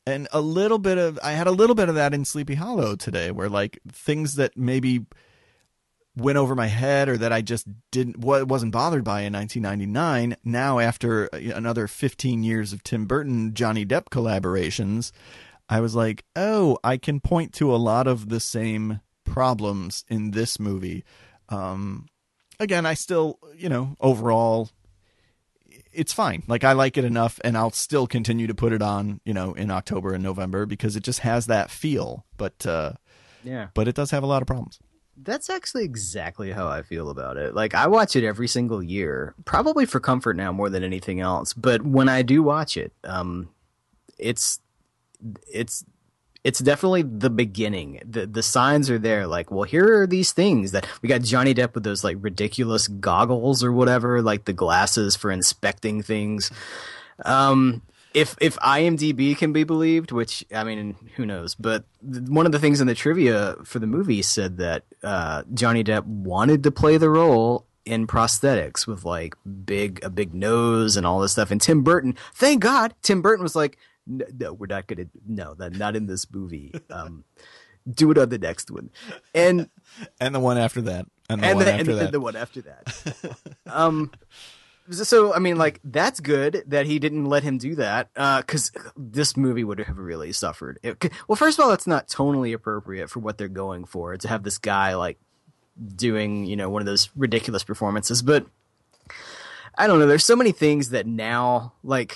And a little bit of, I had a little bit of that in Sleepy Hollow today, where like things that maybe went over my head or that I just didn't, wasn't bothered by in nineteen ninety-nine. Now, after another fifteen years of Tim Burton, Johnny Depp collaborations, I was like, oh, I can point to a lot of the same problems in this movie. Um, again, I still, you know, overall, it's fine. Like, I like it enough, and I'll still continue to put it on, you know, in October and November because it just has that feel. But uh, yeah, but it does have a lot of problems. That's actually exactly how I feel about it. Like, I watch it every single year, probably for comfort now more than anything else. But when I do watch it, um, it's it's it's definitely the beginning. The the signs are there. Like, well, here are these things that we got Johnny Depp with those like ridiculous goggles or whatever, like the glasses for inspecting things. Um, if if IMDb can be believed, which I mean, who knows? But th- one of the things in the trivia for the movie said that uh, Johnny Depp wanted to play the role in prosthetics with like big a big nose and all this stuff. And Tim Burton, thank God, Tim Burton was like, no, no we're not gonna, no, that not in this movie. Um, do it on the next one, and and the one after that, and the and one the, after and the, that, the one after that. um. So, I mean, like, that's good that he didn't let him do that, because uh, this movie would have really suffered. It, well, first of all, it's not tonally appropriate for what they're going for, to have this guy, like, doing, you know, one of those ridiculous performances. But, I don't know, there's so many things that now, like,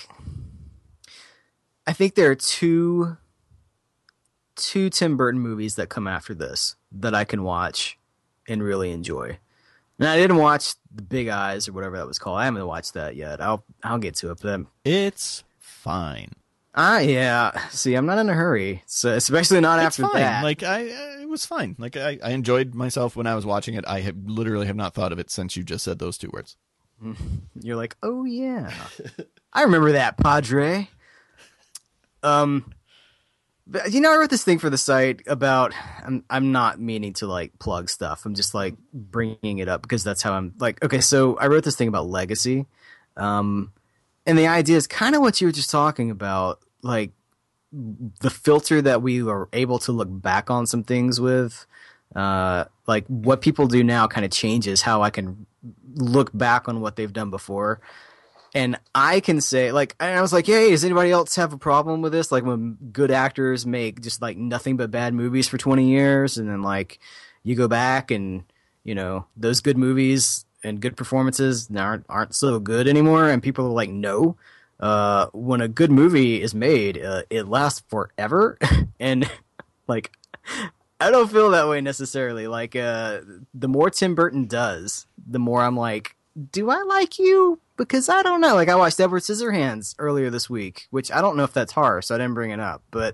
I think there are two, two Tim Burton movies that come after this that I can watch and really enjoy. And I didn't watch The Big Eyes or whatever that was called. I haven't watched that yet. I'll I'll get to it. But it's fine. Ah, yeah. See, I'm not in a hurry, so especially not it's after fine. that. Like I, it was fine. Like I, I enjoyed myself when I was watching it. I have literally have not thought of it since you just said those two words. You're like, oh yeah, I remember that, Padre. Um. But, you know, I wrote this thing for the site about, I'm, I'm not meaning to like plug stuff. I'm just like bringing it up because that's how I'm like, okay, so I wrote this thing about legacy. Um, and the idea is kind of what you were just talking about, like the filter that we are able to look back on some things with, uh, like what people do now kind of changes how I can look back on what they've done before. And I can say, like, and I was like, hey, does anybody else have a problem with this? Like, when good actors make just, like, nothing but bad movies for twenty years, and then, like, you go back and, you know, those good movies and good performances aren't, aren't so good anymore, and people are like, no. Uh, when a good movie is made, uh, it lasts forever, and, like, I don't feel that way necessarily. Like, uh, the more Tim Burton does, the more I'm like, do I like you? Because I don't know. Like, I watched Edward Scissorhands earlier this week, which I don't know if that's horror, so I didn't bring it up. But,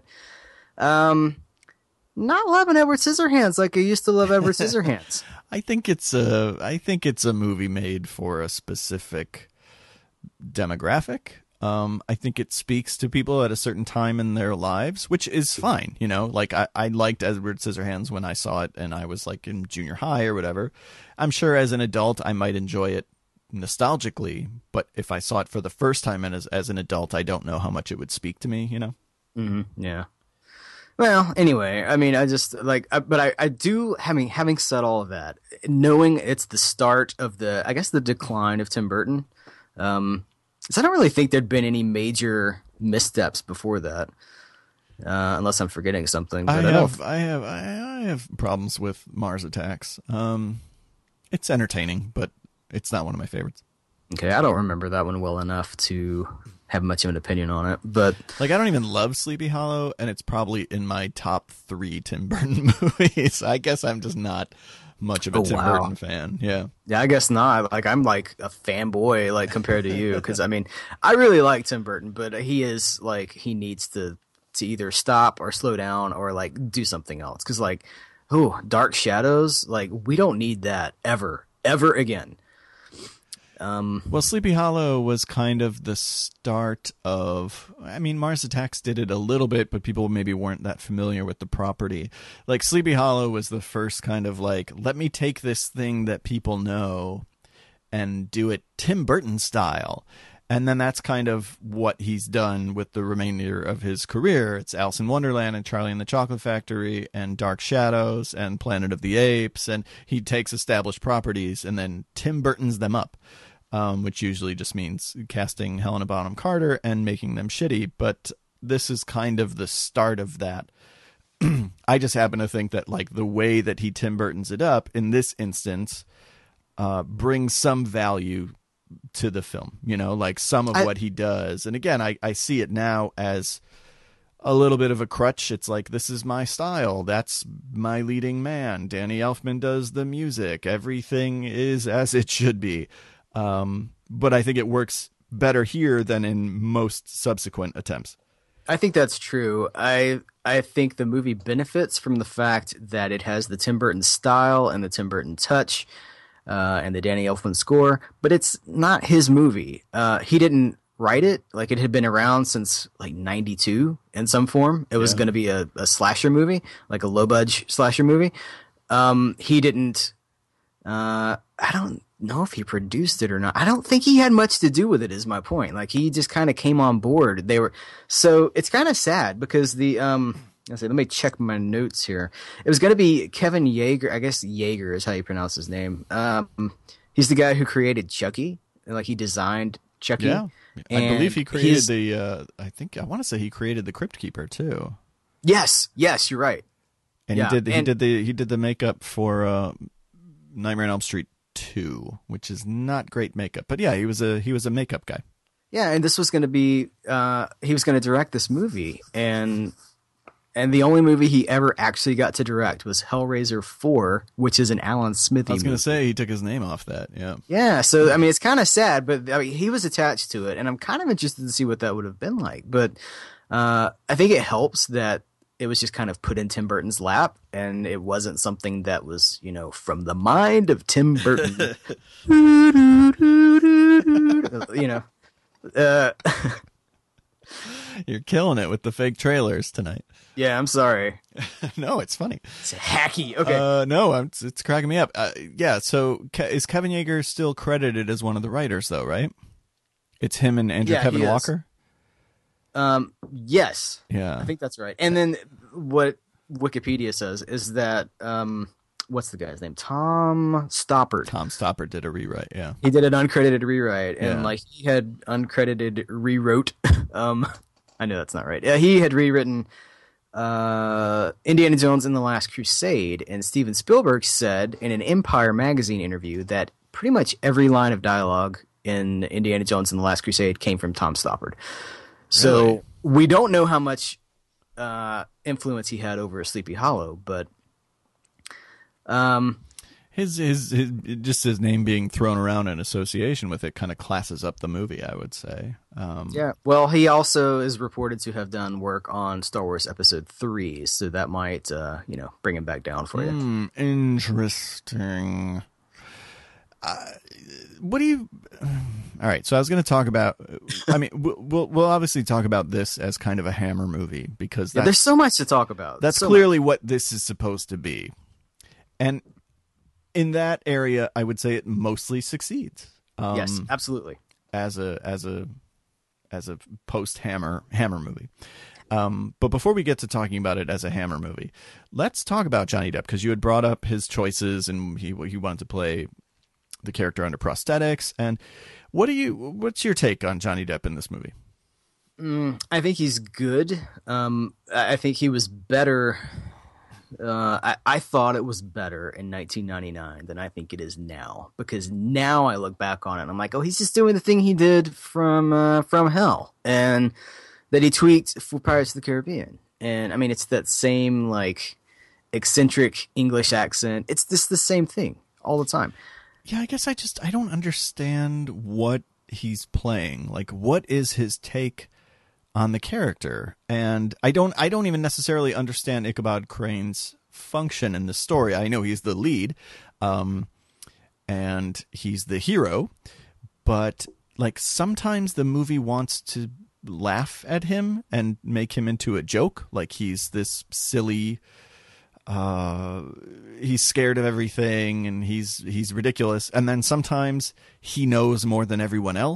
um, not loving Edward Scissorhands like I used to love Edward Scissorhands. I think it's a, I think it's a movie made for a specific demographic. Um, I think it speaks to people at a certain time in their lives, which is fine. You know, like I, I liked Edward Scissorhands when I saw it and I was like in junior high or whatever. I'm sure as an adult, I might enjoy it nostalgically, but if I saw it for the first time and as, as an adult, I don't know how much it would speak to me, you know? Mm-hmm. Yeah. Well, anyway, I mean, I just like, I, but I, I do, having, having said all of that, knowing it's the start of the, I guess the decline of Tim Burton, um, so I don't really think there'd been any major missteps before that, uh, unless I'm forgetting something. But I I, have, don't... I have, I, I have problems with Mars Attacks. Um, it's entertaining, but it's not one of my favorites. Okay, I don't remember that one well enough to have much of an opinion on it, but like I don't even love Sleepy Hollow, and it's probably in my top three Tim Burton movies. I guess I'm just not much of a oh, Tim wow. Burton fan. Yeah, yeah, I guess not. Like I'm like a fanboy, like compared to you, because I mean, I really like Tim Burton, but he is like he needs to to either stop or slow down or like do something else. Because like, oh, Dark Shadows, like we don't need that ever, ever again. Um, well, Sleepy Hollow was kind of the start of, I mean, Mars Attacks did it a little bit, but people maybe weren't that familiar with the property. Like Sleepy Hollow was the first kind of like, let me take this thing that people know and do it Tim Burton style. And then that's kind of what he's done with the remainder of his career. It's Alice in Wonderland and Charlie and the Chocolate Factory and Dark Shadows and Planet of the Apes. And he takes established properties and then Tim Burtons them up, um, which usually just means casting Helena Bonham Carter and making them shitty. But this is kind of the start of that. I just happen to think that like the way that he Tim Burtons it up in this instance uh, brings some value to the film, you know, like some of I, what he does. And again, I, I see it now as a little bit of a crutch. It's like, this is my style. That's my leading man. Danny Elfman does the music. Everything is as it should be. Um, but I think it works better here than in most subsequent attempts. I think that's true. I I think the movie benefits from the fact that it has the Tim Burton style and the Tim Burton touch. Uh, and the Danny Elfman score, but it's not his movie. Uh, he didn't write it. Like, it had been around since like ninety-two in some form. It was yeah. going to be a, a slasher movie, like a low budge slasher movie. Um, he didn't, uh, I don't know if he produced it or not. I don't think he had much to do with it is my point. Like, he just kind of came on board. They were, so it's kind of sad because the, um, Let's see, let me check my notes here. It was going to be Kevin Yeager. I guess Yeager is how you pronounce his name. Um, he's the guy who created Chucky. Like, he designed Chucky. Yeah, I believe he created the. Uh, I think I want to say he created the Crypt Keeper too. Yes, yes, you're right. And yeah, he did. He and, did the. He did the makeup for uh, Nightmare on Elm Street two, which is not great makeup. But yeah, he was a he was a makeup guy. Yeah, and this was going to be. Uh, he was going to direct this movie, and. And the only movie he ever actually got to direct was Hellraiser four, which is an Alan Smithy movie. I was going to say, he took his name off that, yeah. Yeah, so, I mean, it's kind of sad, but I mean, he was attached to it, and I'm kind of interested to see what that would have been like. But uh, I think it helps that it was just kind of put in Tim Burton's lap, and it wasn't something that was, you know, from the mind of Tim Burton. you know. Uh, You're killing it with the fake trailers tonight. Yeah, I'm sorry. No, it's funny. It's hacky. Okay. Uh, no, I'm, it's cracking me up. Uh, yeah, so Ke- is Kevin Yeager still credited as one of the writers, though, right? It's him and Andrew yeah, Kevin Walker? Um, yes. Yeah. I think that's right. And then what Wikipedia says is that, um, what's the guy's name? Tom Stoppard. Tom Stoppard did a rewrite, yeah. He did an uncredited rewrite, and yeah. like he had uncredited rewrote. um, I know that's not right. Yeah, he had rewritten uh, Indiana Jones and the Last Crusade, and Steven Spielberg said in an Empire magazine interview that pretty much every line of dialogue in Indiana Jones and the Last Crusade came from Tom Stoppard. So really? We don't know how much uh, influence he had over Sleepy Hollow, but um, his, his his just his name being thrown around in association with it kind of classes up the movie, I would say. Um, yeah. Well, he also is reported to have done work on Star Wars Episode Three, so that might uh, you know bring him back down for you. Mm, interesting. Uh, what do you? All right, so I was going to talk about. I mean, we'll we'll obviously talk about this as kind of a Hammer movie because that's, yeah, there's so much to talk about. That's so clearly much. what this is supposed to be, and in that area, I would say it mostly succeeds. Um, yes, absolutely. As a as a as a post Hammer Hammer movie. Um, but before we get to talking about it as a Hammer movie, let's talk about Johnny Depp because you had brought up his choices and he he wanted to play the character under prosthetics. And what do you? What's your take on Johnny Depp in this movie? Mm, I think he's good. Um, I think he was better. Uh, I, I thought it was better in nineteen ninety-nine than I think it is now, because now I look back on it and I'm like, oh, he's just doing the thing he did from uh, from Hell, and that he tweaked for Pirates of the Caribbean. And I mean, it's that same like eccentric English accent. It's just the same thing all the time. Yeah, I guess I just I don't understand what he's playing. Like, what is his take on the character? And I don't I don't even necessarily understand Ichabod Crane's function in the story. I know he's the lead, um, and he's the hero, but like sometimes the movie wants to laugh at him and make him into a joke, like he's this silly uh he's scared of everything and he's he's ridiculous, and then sometimes he knows more than everyone else.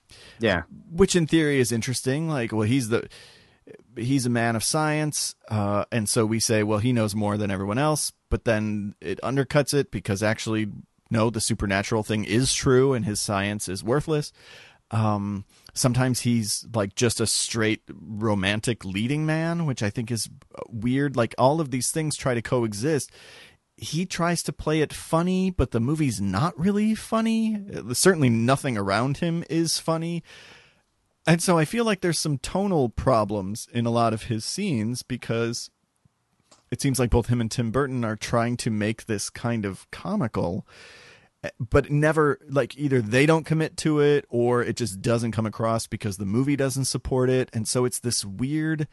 Yeah. Which in theory is interesting. Like, well, he's the he's a man of science, uh, and so we say, well, he knows more than everyone else. But then it undercuts it because actually, no, the supernatural thing is true, and his science is worthless. Um, sometimes he's like just a straight romantic leading man, which I think is weird. Like all of these things try to coexist. He tries to play it funny, but the movie's not really funny. Certainly nothing around him is funny. And so I feel like there's some tonal problems in a lot of his scenes because it seems like both him and Tim Burton are trying to make this kind of comical, but never, like, either they don't commit to it or it just doesn't come across because the movie doesn't support it. And so it's this weird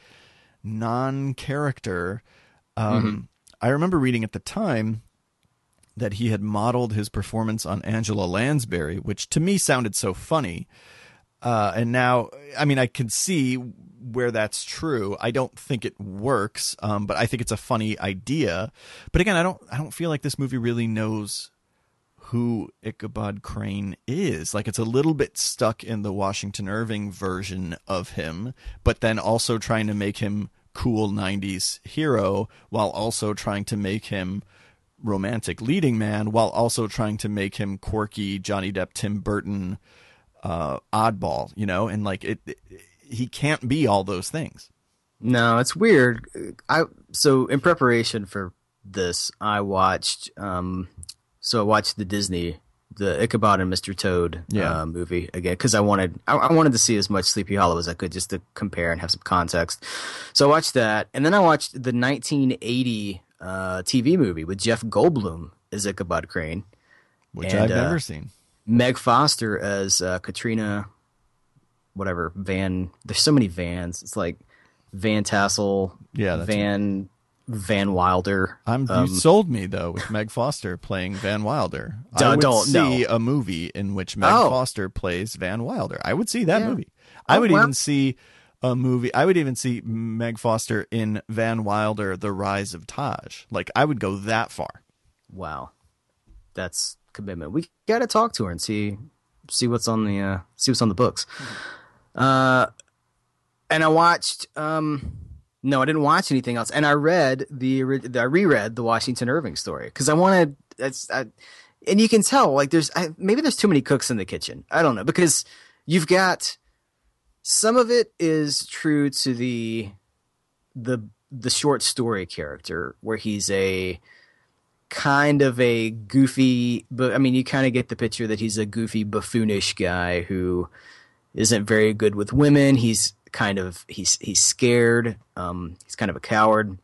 non-character. Um, mm-hmm. I remember reading at the time that he had modeled his performance on Angela Lansbury, which to me sounded so funny. Uh, and now, I mean, I can see where that's true. I don't think it works, um, but I think it's a funny idea. But again, I don't, I don't feel like this movie really knows who Ichabod Crane is. Like, it's a little bit stuck in the Washington Irving version of him, but then also trying to make him cool nineties hero while also trying to make him romantic leading man while also trying to make him quirky Johnny Depp, Tim Burton, uh, oddball, you know, and like it, it, he can't be all those things. No, it's weird. I, so in preparation for this, I watched, um, so I watched the Disney, the Ichabod and Mister Toad yeah. uh, movie again because I wanted I, I wanted to see as much Sleepy Hollow as I could just to compare and have some context. So I watched that, and then I watched the nineteen eighty uh, T V movie with Jeff Goldblum as Ichabod Crane, which and, I've uh, never seen. Meg Foster as uh, Katrina, whatever Van. There's so many Vans. It's like Van Tassel, yeah, that's Van. Van Wilder. I'm, um, you sold me though with Meg Foster playing Van Wilder. Don't, I would don't, see no. a movie in which Meg oh. Foster plays Van Wilder. I would see that yeah. movie. I oh, would well. even see a movie. I would even see Meg Foster in Van Wilder: The Rise of Taj. Like I would go that far. Wow, that's commitment. We got to talk to her and see see what's on the uh, see what's on the books. Uh, and I watched. Um, No, I didn't watch anything else, and I read the I reread the Washington Irving story because I wanted. It's, I, and you can tell like there's I, maybe there's too many cooks in the kitchen. I don't know because you've got some of it is true to the the the short story character where he's a kind of a goofy, but I mean you kind of get the picture that he's a goofy buffoonish guy who isn't very good with women. He's kind of he's he's scared. Um, he's kind of a coward.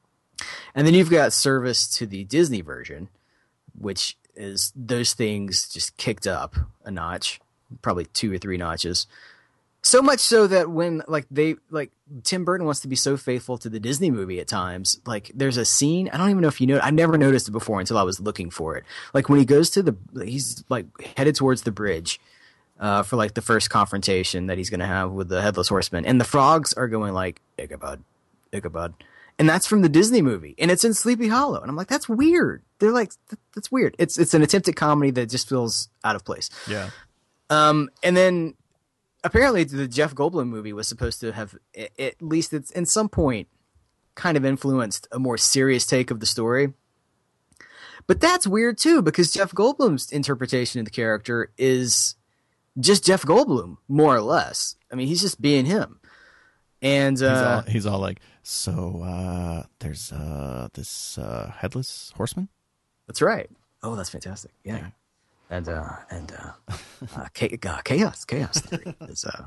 And then you've got service to the Disney version, which is those things just kicked up a notch, probably two or three notches. So much so that when like they like Tim Burton wants to be so faithful to the Disney movie at times, like there's a scene, I don't even know if you know, I never noticed it before until I was looking for it. Like when he goes to the he's like headed towards the bridge. Uh, for like the first confrontation that he's going to have with the Headless Horseman. And the frogs are going like, Ichabod, Ichabod. And that's from the Disney movie. And it's in Sleepy Hollow. And I'm like, that's weird. They're like, that's weird. It's it's an attempt at comedy that just feels out of place. Yeah. Um, and then apparently the Jeff Goldblum movie was supposed to have, at least it's in some point, kind of influenced a more serious take of the story. But that's weird too, because Jeff Goldblum's interpretation of the character is just Jeff Goldblum, more or less. I mean, he's just being him. And uh, he's, all, he's all like, so uh, there's uh, this uh, Headless Horseman? That's right. Oh, that's fantastic. Yeah. yeah. And uh, and uh, uh, chaos, chaos theory is, uh,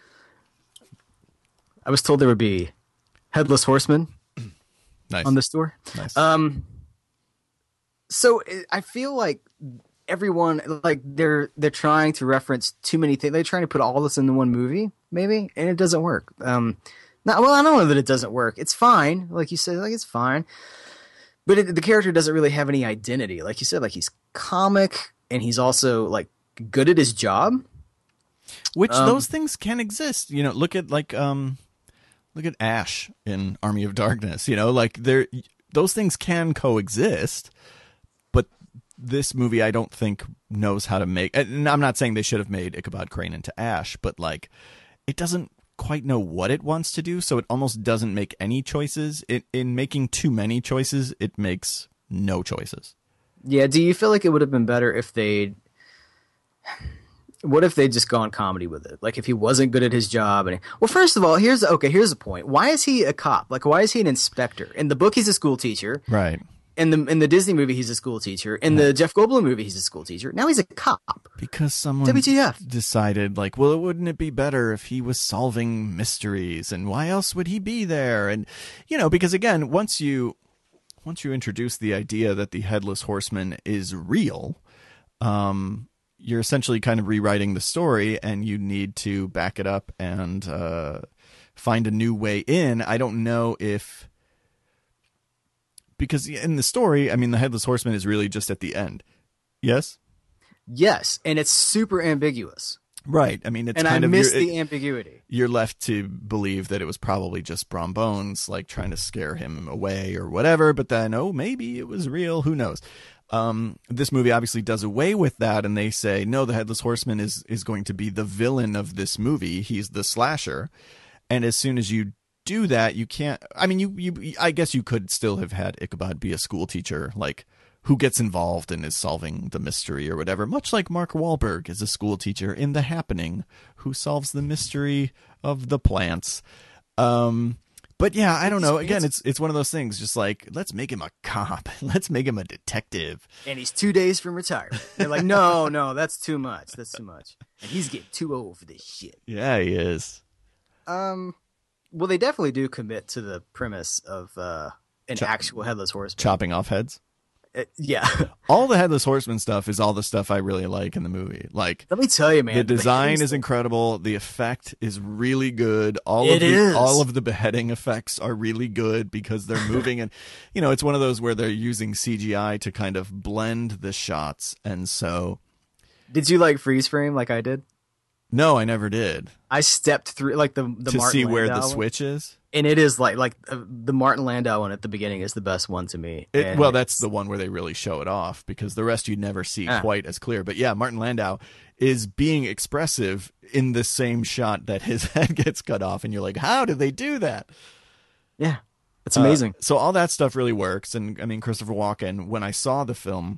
I was told there would be Headless Horseman nice. on this tour. Nice. Um, so I feel like everyone like they're they're trying to reference too many things. They're trying to put all this into one movie, maybe, and it doesn't work. Um, not well. I don't know that it doesn't work. It's fine, like you said, like it's fine, but it, the character doesn't really have any identity. Like you said, like he's comic and he's also like good at his job. Which um, those things can exist. You know, look at like um, look at Ash in Army of Darkness. You know, like there, those things can coexist. this movie, I don't think knows how to make. And I'm not saying they should have made Ichabod Crane into Ash, but like, it doesn't quite know what it wants to do, so it almost doesn't make any choices. It, in making too many choices, it makes no choices. Yeah. Do you feel like it would have been better if they'd what if they'd just gone comedy with it? Like if he wasn't good at his job and well, first of all, here's okay, here's the point. Why is he a cop? Like why is he an inspector? In the book he's a school teacher. Right. In the in the Disney movie he's a school teacher. In yeah. the Jeff Goldblum movie he's a school teacher. Now he's a cop. Because someone W T F decided like, well, wouldn't it be better if he was solving mysteries, and why else would he be there? And you know, because again, once you once you introduce the idea that the Headless Horseman is real, um you're essentially kind of rewriting the story, and you need to back it up and uh, find a new way in. I don't know if, because in the story, I mean, the Headless Horseman is really just at the end. Yes? Yes, and it's super ambiguous. Right. I mean, it's and kind I of miss you're, the it, ambiguity. You're left to believe that it was probably just Brom Bones, like trying to scare him away or whatever. But then, oh, maybe it was real. Who knows? Um, this movie obviously does away with that, and they say, no, the Headless Horseman is, is going to be the villain of this movie. He's the slasher. And as soon as you do that, you can't, I mean, you, you, I guess you could still have had Ichabod be a school teacher, like who gets involved and is solving the mystery or whatever, much like Mark Wahlberg is a school teacher in The Happening who solves the mystery of the plants. Um, But yeah, I don't know. Again, it's it's one of those things. Just like, let's make him a cop. Let's make him a detective. And he's two days from retirement. They're like, no, no, that's too much. That's too much. And he's getting too old for this shit. Yeah, he is. Um, well, they definitely do commit to the premise of uh, an Ch- actual Headless Horseman. Chopping off heads? Uh, yeah. All the Headless Horseman stuff is all the stuff I really like in the movie. Like, let me tell you, man, the design is incredible. The effect is really good. All it of the is. all of the beheading effects are really good because they're moving, and you know, it's one of those where they're using C G I to kind of blend the shots. And so, did you like freeze frame like I did? No, I never did. I stepped through like the the to Martin see where Landau the one. switch is. And it is like like uh, the Martin Landau one at the beginning is the best one to me. It, well, that's the one where they really show it off because the rest you never see ah. quite as clear. But yeah, Martin Landau is being expressive in the same shot that his head gets cut off, and you're like, how did they do that? Yeah, it's amazing. Uh, so all that stuff really works, and I mean, Christopher Walken. When I saw the film,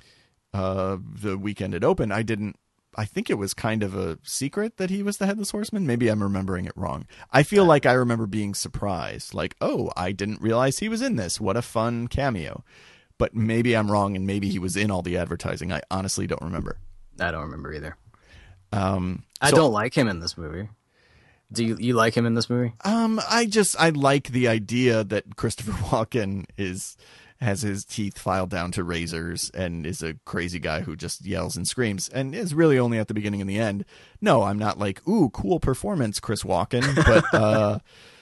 uh, the weekend it opened, I didn't. I think it was kind of a secret that he was the Headless Horseman. Maybe I'm remembering it wrong. I feel like I remember being surprised. Like, oh, I didn't realize he was in this. What a fun cameo. But maybe I'm wrong, and maybe he was in all the advertising. I honestly don't remember. I don't remember either. Um, I so, don't like him in this movie. Do you, you like him in this movie? Um, I just, I like the idea that Christopher Walken is... has his teeth filed down to razors and is a crazy guy who just yells and screams and is really only at the beginning and the end. No, I'm not like, ooh, cool performance, Chris Walken. But, uh,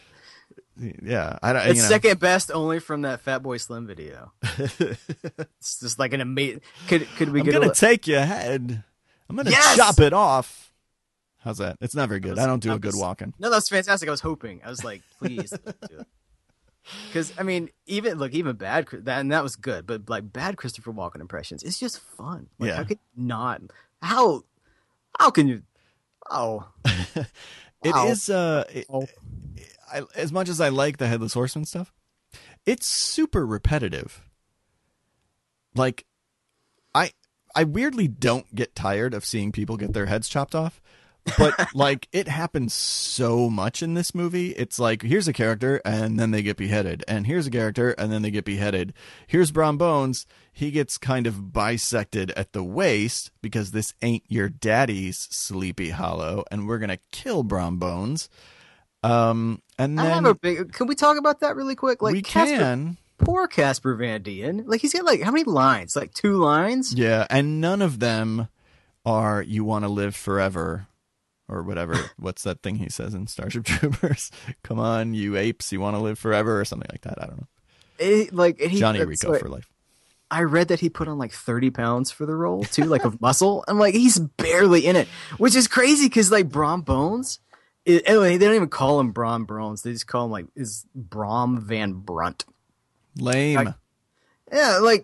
yeah. I, it's you know. second best only from that Fatboy Slim video. It's just like an amazing. Could, could we I'm get going to a... take your head. I'm going to yes! chop it off. How's that? It's not very good. Was, I don't do I a good was, Walken. No, that's fantastic. I was hoping. I was like, please do it. Because I mean, even look, even bad that and that was good, but like bad Christopher Walken impressions, it's just fun. Like, yeah, how could you not? How how can you? Oh, it wow. is. Uh, it, oh. I, as much as I like the Headless Horseman stuff, it's super repetitive. Like, I I weirdly don't get tired of seeing people get their heads chopped off. But like it happens so much in this movie. It's like, here's a character and then they get beheaded, and here's a character and then they get beheaded. Here's Brom Bones. He gets kind of bisected at the waist because this ain't your daddy's Sleepy Hollow, and we're gonna kill Brom Bones. Um, and then I have a big. Can we talk about that really quick? Like we Casper, can. Poor Casper Van Dien. Like he's got like how many lines? Like two lines. Yeah, and none of them are "you want to live forever." Or whatever. What's that thing he says in Starship Troopers? Come on, you apes! You want to live forever, or something like that. I don't know. It, like he, Johnny Rico for life. I read that he put on like thirty pounds for the role too, like of muscle. I'm like, he's barely in it, which is crazy because like Brom Bones. It, anyway, they don't even call him Brom Bones. They just call him like is Brom Van Brunt. Lame. Like, yeah, like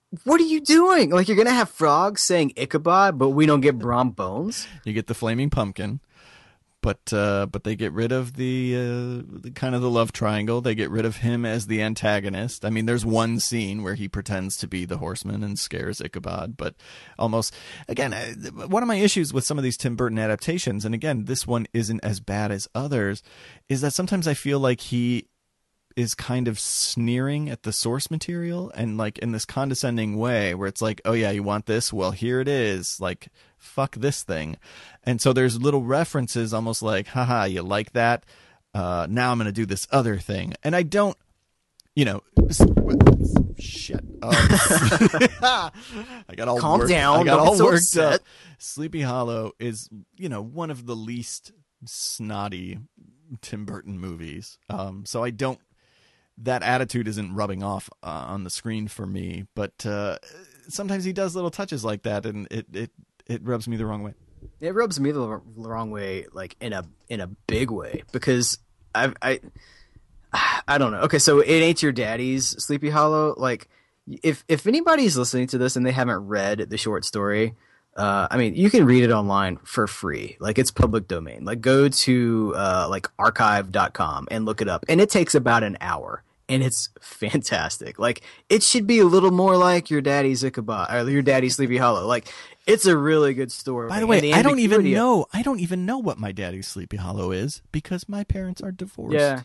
what are you doing? Like, you're gonna have frogs saying Ichabod, but we don't get Brom Bones. You get the flaming pumpkin, but uh, but they get rid of the, uh, the kind of the love triangle. They get rid of him as the antagonist. I mean, there's one scene where he pretends to be the horseman and scares Ichabod, but almost again, one of my issues with some of these Tim Burton adaptations, and again, this one isn't as bad as others, is that sometimes I feel like he is kind of sneering at the source material and like in this condescending way where it's like, oh yeah, you want this? Well, here it is. Like, fuck this thing. And so there's little references almost like, haha, you like that? Uh, now I'm going to do this other thing. And I don't, you know, shit. Um, I got all Calm worked, down. I got Don't all get so worked upset. up. Sleepy Hollow is, you know, one of the least snotty Tim Burton movies. Um, so I don't, that attitude isn't rubbing off uh, on the screen for me, but uh, sometimes he does little touches like that, and it, it, it rubs me the wrong way. It rubs me the wrong way, like in a in a big way, because I I I don't know. Okay, so it ain't your daddy's Sleepy Hollow. Like, if if anybody's listening to this and they haven't read the short story, uh, I mean, you can read it online for free. Like, it's public domain. Like, go to uh, like archive dot com and look it up, and it takes about an hour. And it's fantastic. Like, it should be a little more like your daddy's Ichabod or your daddy's Sleepy Hollow. Like, it's a really good story. By the way, the I don't even ambiguity- know. I don't even know what my daddy's Sleepy Hollow is because my parents are divorced. Yeah.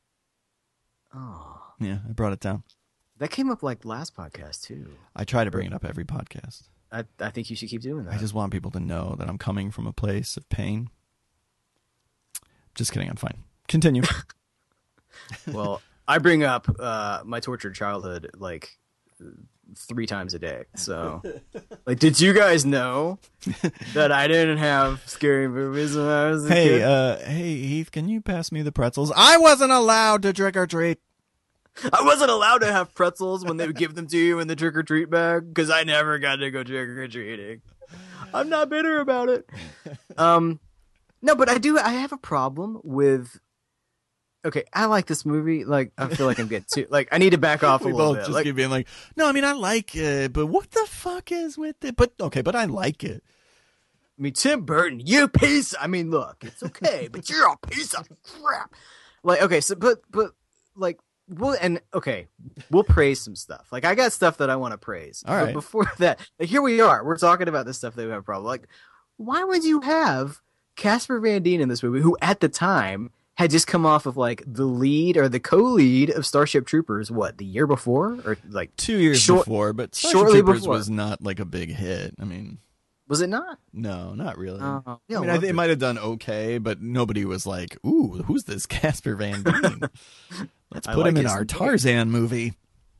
Oh, Yeah, I brought it down. that came up like last podcast too. I try to bring it up every podcast. I I think you should keep doing that. I just want people to know that I'm coming from a place of pain. Just kidding. I'm fine. Continue. Well, I bring up uh, my tortured childhood like three times a day. So, like, did you guys know that I didn't have scary movies when I was a Hey, kid? uh, hey, Heath, can you pass me the pretzels? I wasn't allowed to trick or treat. I wasn't allowed to have pretzels when they would give them to you in the trick or treat bag because I never got to go trick or treating. I'm not bitter about it. Um, no, but I do. I have a problem with. Okay, I like this movie. Like, I feel like I'm getting too. Like, I need to back off a We little both bit. just Like, keep being like, no, I mean, I like it, but what the fuck is with it? But okay, but I like it. I mean, Tim Burton, you piece. I mean, look, it's okay, but you're a piece of crap. Like, okay, so but but like, we'll and okay, we'll praise some stuff. Like, I got stuff that I want to praise. All But right. before that, like, here we are. We're talking about the stuff that we have a problem. Like, why would you have Casper Van Dien in this movie, who at the time had just come off of like the lead or the co-lead of Starship Troopers? What, the year before, or like Two years Short- before, but Starship shortly Troopers before. was not like a big hit. I mean, was it not? no, not really. Oh, yeah, I mean, I loved think it it. might have done okay, but nobody was like, ooh, who's this Casper Van Dien? Let's I put him like in his our name. Tarzan movie.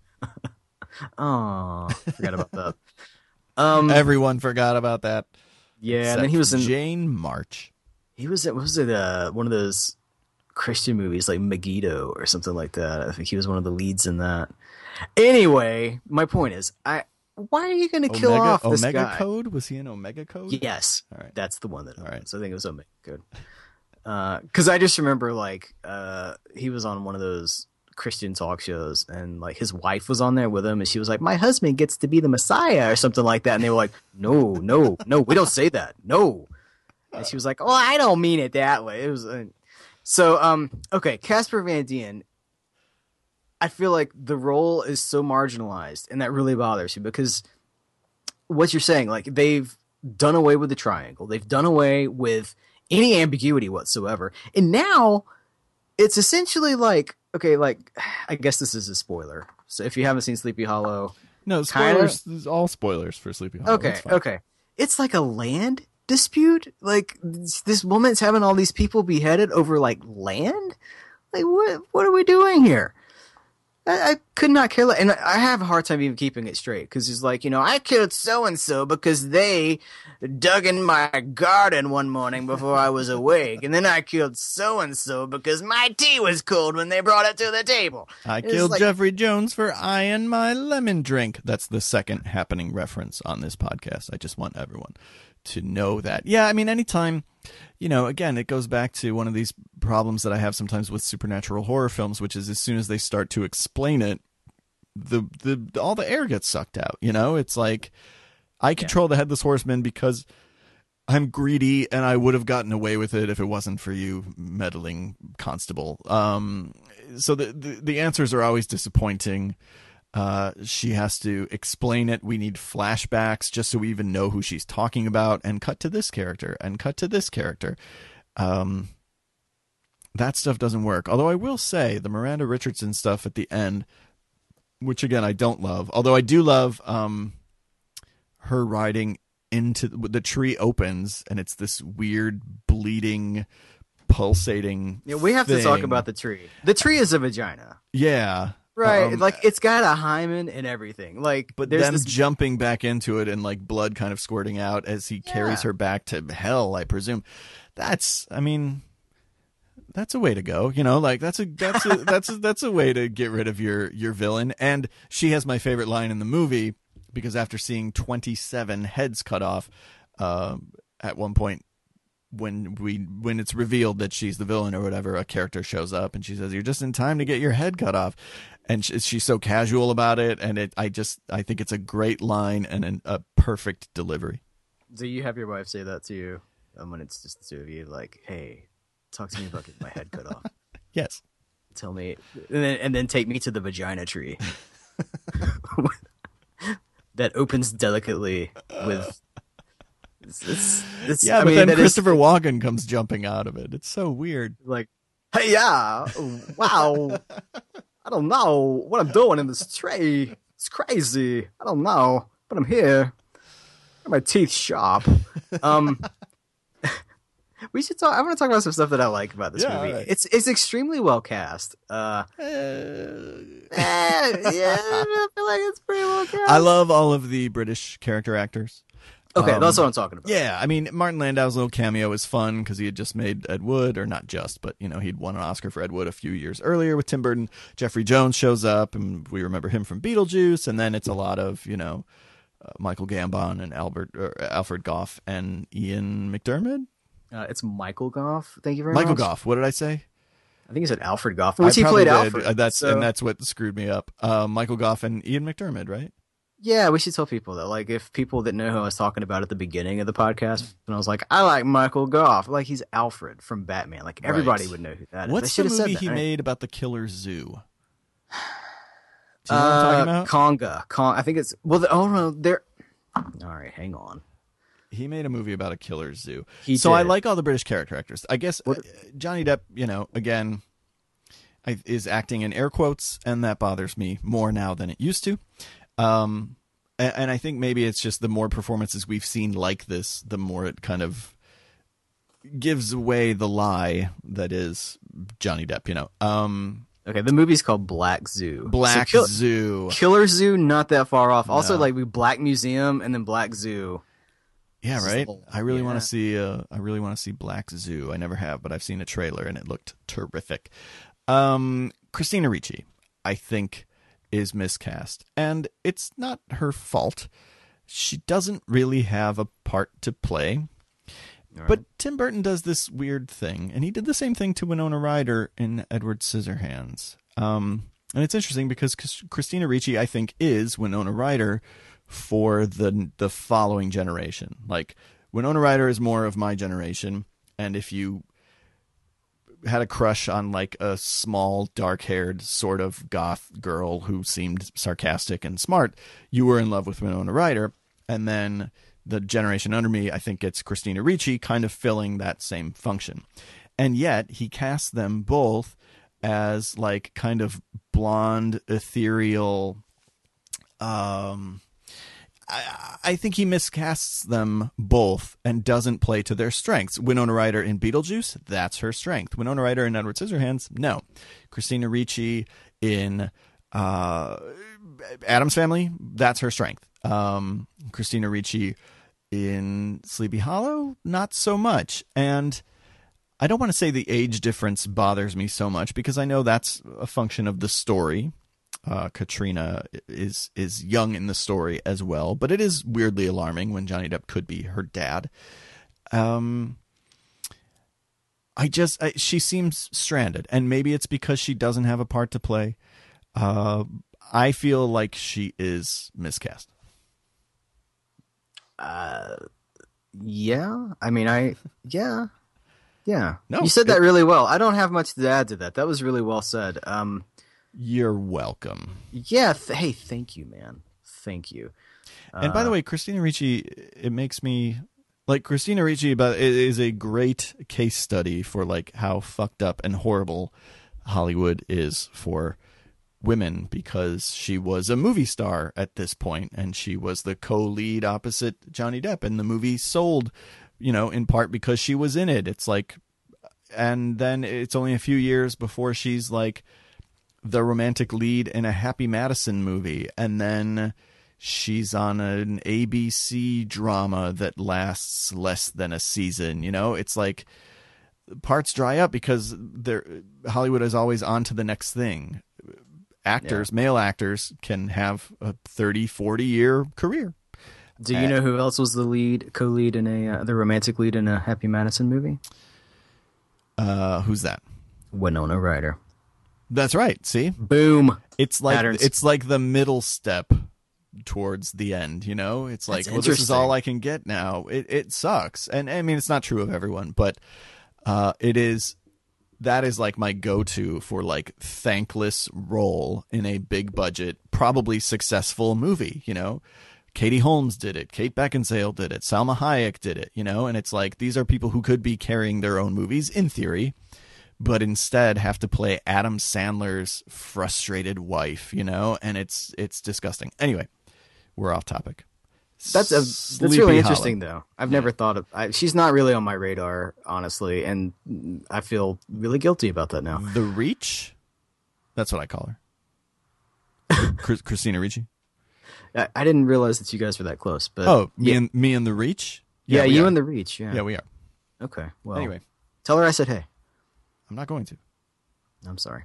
Oh, forgot about that. Um, Everyone forgot about that. yeah, and then he was in. Jane March. He was at, what was it, uh, one of those Christian movies like Megiddo or something like that. I think he was one of the leads in that. Anyway, my point is, I why are you going to kill Omega, off this Omega guy? Code? Was he in Omega Code? Yes, All right. that's the one that. All right. So I think it was Omega Code. Because I just remember like uh, he was on one of those Christian talk shows, and like his wife was on there with him, and she was like, "My husband gets to be the Messiah" or something like that, and they were like, "No, no, no, we don't say that, no." And she was like, "Oh, I don't mean it that way." It was uh... so um okay. Casper Van Dien. I feel like the role is so marginalized, and that really bothers you because what you're saying, like they've done away with the triangle, they've done away with any ambiguity whatsoever, and now it's essentially like, okay, like I guess this is a spoiler. So if you haven't seen Sleepy Hollow, No, Kinda- spoilers. This is all spoilers for Sleepy Hollow. okay, That's fine. okay, it's like a land dispute. Like this this woman's having all these people beheaded over like land. Like what? What are we doing here? I, I could not kill it, and I have a hard time even keeping it straight because he's like, you know, I killed so and so because they dug in my garden one morning before I was awake, and then I killed so and so because my tea was cold when they brought it to the table. I It's killed like- Jeffrey Jones for eyeing my lemon drink. That's the second happening reference on this podcast. I just want everyone to know that. Yeah, I mean, anytime, you know, again, it goes back to one of these problems that I have sometimes with supernatural horror films, which is as soon as they start to explain it, the, the all the air gets sucked out. You know, it's like I control yeah. the Headless Horseman because I'm greedy, and I would have gotten away with it if it wasn't for you, meddling constable. Um, so the, the the answers are always disappointing. Uh, she has to explain it. We need flashbacks just so we even know who she's talking about, and cut to this character and cut to this character. Um, that stuff doesn't work. Although I will say the Miranda Richardson stuff at the end, which again I don't love. Although I do love um, her riding into the tree opens and it's this weird bleeding, pulsating. Yeah, we have thing. to talk about the tree. The tree is a vagina. Yeah. Right, um, like it's got a hymen and everything. Like, but there's them this... jumping back into it and like blood kind of squirting out as he yeah. carries her back to hell, I presume. That's, I mean, that's a way to go. You know, like that's a that's a that's a, that's a way to get rid of your your villain. And she has my favorite line in the movie because after seeing twenty-seven heads cut off, uh, at one point, when we when it's revealed that she's the villain or whatever, a character shows up and she says, "You're just in time to get your head cut off," and she, she's so casual about it, and it I just I think it's a great line and an, a perfect delivery. Do you have your wife say that to you um, when it's just the two of you? Like, hey, talk to me about getting my head cut off. Yes. Tell me, and then and then take me to the vagina tree that opens delicately with. It's, it's, it's, yeah, I but mean, then Christopher is, Walken comes jumping out of it. It's so weird. Like, hey, yeah, wow. I don't know what I'm doing in this tray. It's crazy. I don't know, but I'm here. Got my teeth sharp. Um, we should talk. I want to talk about some stuff that I like about this yeah, movie. Right. It's it's extremely well cast. Uh, uh, yeah, I feel like it's pretty well cast. I love all of the British character actors. Okay, um, that's what I'm talking about. Yeah, I mean, Martin Landau's little cameo was fun because he had just made Ed Wood, or not just, but, you know, he'd won an Oscar for Ed Wood a few years earlier with Tim Burton. Jeffrey Jones shows up, and we remember him from Beetlejuice, and then it's a lot of, you know, uh, Michael Gambon and Albert or Alfred Goff and Ian McDermott. Uh, it's Michael Goff. Thank you very Michael much. Michael Goff. What did I say? I think he said Alfred Goff, which I he played did. Alfred. Uh, that's so... and that's what screwed me up. Uh, Michael Goff and Ian McDermott, right? Yeah, we should tell people that. Like, if people that know who I was talking about at the beginning of the podcast, and I was like, I like Michael Goff. Like, he's Alfred from Batman. Like, everybody right. would know who that is. What's the movie said that, he right? made about the killer zoo? Do you uh, know what I'm talking about? Conga. Con- I think it's... Well, the, oh, no, they're... All right, hang on. He made a movie about a killer zoo. He so did. I like all the British character actors. I guess what? uh, Johnny Depp, you know, again, I, is acting in air quotes, and that bothers me more now than it used to. Um... And I think maybe it's just the more performances we've seen like this, the more it kind of gives away the lie that is Johnny Depp, you know. Um, okay, the movie's called Black Zoo. Black so Kill- Zoo. Killer Zoo, not that far off. Also, no. like, we Black Museum and then Black Zoo. Yeah, right? Whole, I really yeah. want to see uh, I really want to see Black Zoo. I never have, but I've seen a trailer and it looked terrific. Um, Christina Ricci, I think... is miscast, and it's not her fault. She doesn't really have a part to play. Right. But Tim Burton does this weird thing, and he did the same thing to Winona Ryder in Edward Scissorhands. Um, and it's interesting because Christina Ricci, I think, is Winona Ryder for the the following generation. Like, Winona Ryder is more of my generation, and if you had a crush on like a small, dark-haired sort of goth girl who seemed sarcastic and smart, you were in love with Winona Ryder. And then the generation under me, I think it's Christina Ricci kind of filling that same function. And yet he cast them both as like kind of blonde, ethereal, um... I, I think he miscasts them both and doesn't play to their strengths. Winona Ryder in Beetlejuice, that's her strength. Winona Ryder in Edward Scissorhands, no. Christina Ricci in uh, Addams Family, that's her strength. Um, Christina Ricci in Sleepy Hollow, not so much. And I don't want to say the age difference bothers me so much because I know that's a function of the story. Uh, Katrina is is young in the story as well, but it is weirdly alarming when Johnny Depp could be her dad. Um, I just I, she seems stranded, and maybe it's because she doesn't have a part to play. Uh, I feel like she is miscast. Uh, yeah. I mean, I yeah, yeah. No, you said it- that really well. I don't have much to add to that. That was really well said. Um, You're welcome. yeah. Th- hey, thank you, man. Thank you. And by the Uh, way, Christina Ricci, it makes me like Christina Ricci, but it is a great case study for like how fucked up and horrible Hollywood is for women, because she was a movie star at this point and she was the co-lead opposite Johnny Depp, and the movie sold, you know, in part because she was in it. It's like, and then it's only a few years before she's like the romantic lead in a Happy Madison movie, and then she's on an A B C drama that lasts less than a season. You know, it's like parts dry up because they're, Hollywood is always on to the next thing. Actors, yeah. male actors can have a thirty, forty year career. Do you know who else was the lead, co-lead in a, uh, the romantic lead in a Happy Madison movie? Uh, who's that? Winona Ryder. That's right. See? Boom. It's like, Patterns. it's like the middle step towards the end, you know? It's like, That's well, this is all I can get now. It it sucks. And I mean, it's not true of everyone, but uh, it is, that is like my go-to for like thankless role in a big budget, probably successful movie, you know? Katie Holmes did it. Kate Beckinsale did it. Salma Hayek did it, you know? And it's like, these are people who could be carrying their own movies in theory, but instead have to play Adam Sandler's frustrated wife, you know? And it's, it's disgusting. Anyway, we're off topic. That's a, that's Sleepy really Hollow. interesting, though. I've never thought of. I, she's not really on my radar, honestly, and I feel really guilty about that now. The Reach? That's what I call her. Chris, Christina Ricci. I, I didn't realize that you guys were that close. But Oh, me yeah, and me and the Reach. yeah, we you are. and the Reach. Yeah, Yeah, we are. Okay. Well, Anyway, tell her I said hey. I'm not going to. I'm sorry.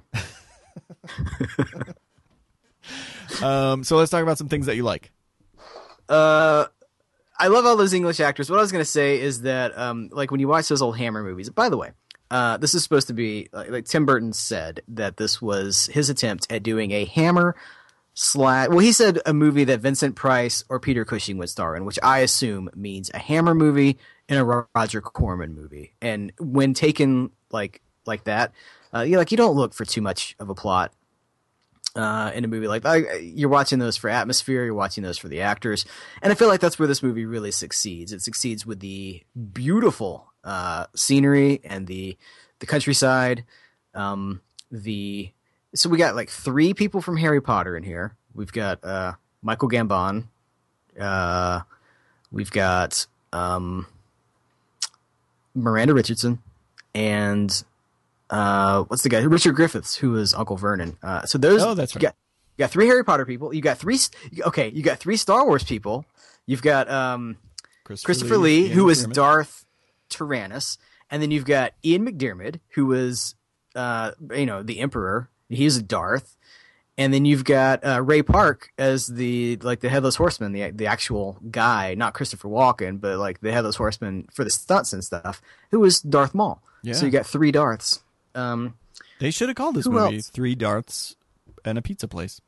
Um, so let's talk about some things that you like. Uh, I love all those English actors. What I was going to say is that, um, like when you watch those old Hammer movies, by the way, uh, this is supposed to be like, like Tim Burton said that this was his attempt at doing a Hammer slash. Well, he said a movie that Vincent Price or Peter Cushing would star in, which I assume means a Hammer movie and a Roger Corman movie. And when taken like like that, uh, you like you don't look for too much of a plot. Uh, in a movie like that, you're watching those for atmosphere, you're watching those for the actors, and I feel like that's where this movie really succeeds. It succeeds with the beautiful uh, scenery and the the countryside. Um, the so we got like three people from Harry Potter in here. We've got uh, Michael Gambon. Uh, we've got um, Miranda Richardson, and Uh, what's the guy? Richard Griffiths, who was Uncle Vernon. Uh, so those. Oh, that's right. You got, you got three Harry Potter people. You got three. Okay, you got three Star Wars people. You've got um, Christopher, Christopher Lee, Ian who was McDiarmid. Darth Tyrannus, and then you've got Ian McDiarmid, who was, uh, you know, the Emperor. He's a Darth, and then you've got uh, Ray Park as the like the Headless Horseman, the the actual guy, not Christopher Walken, but like the Headless Horseman for the stunts and stuff, who was Darth Maul. Yeah. So you got three Darths. Um, They should have called this Who movie else? Three Darths and a Pizza Place.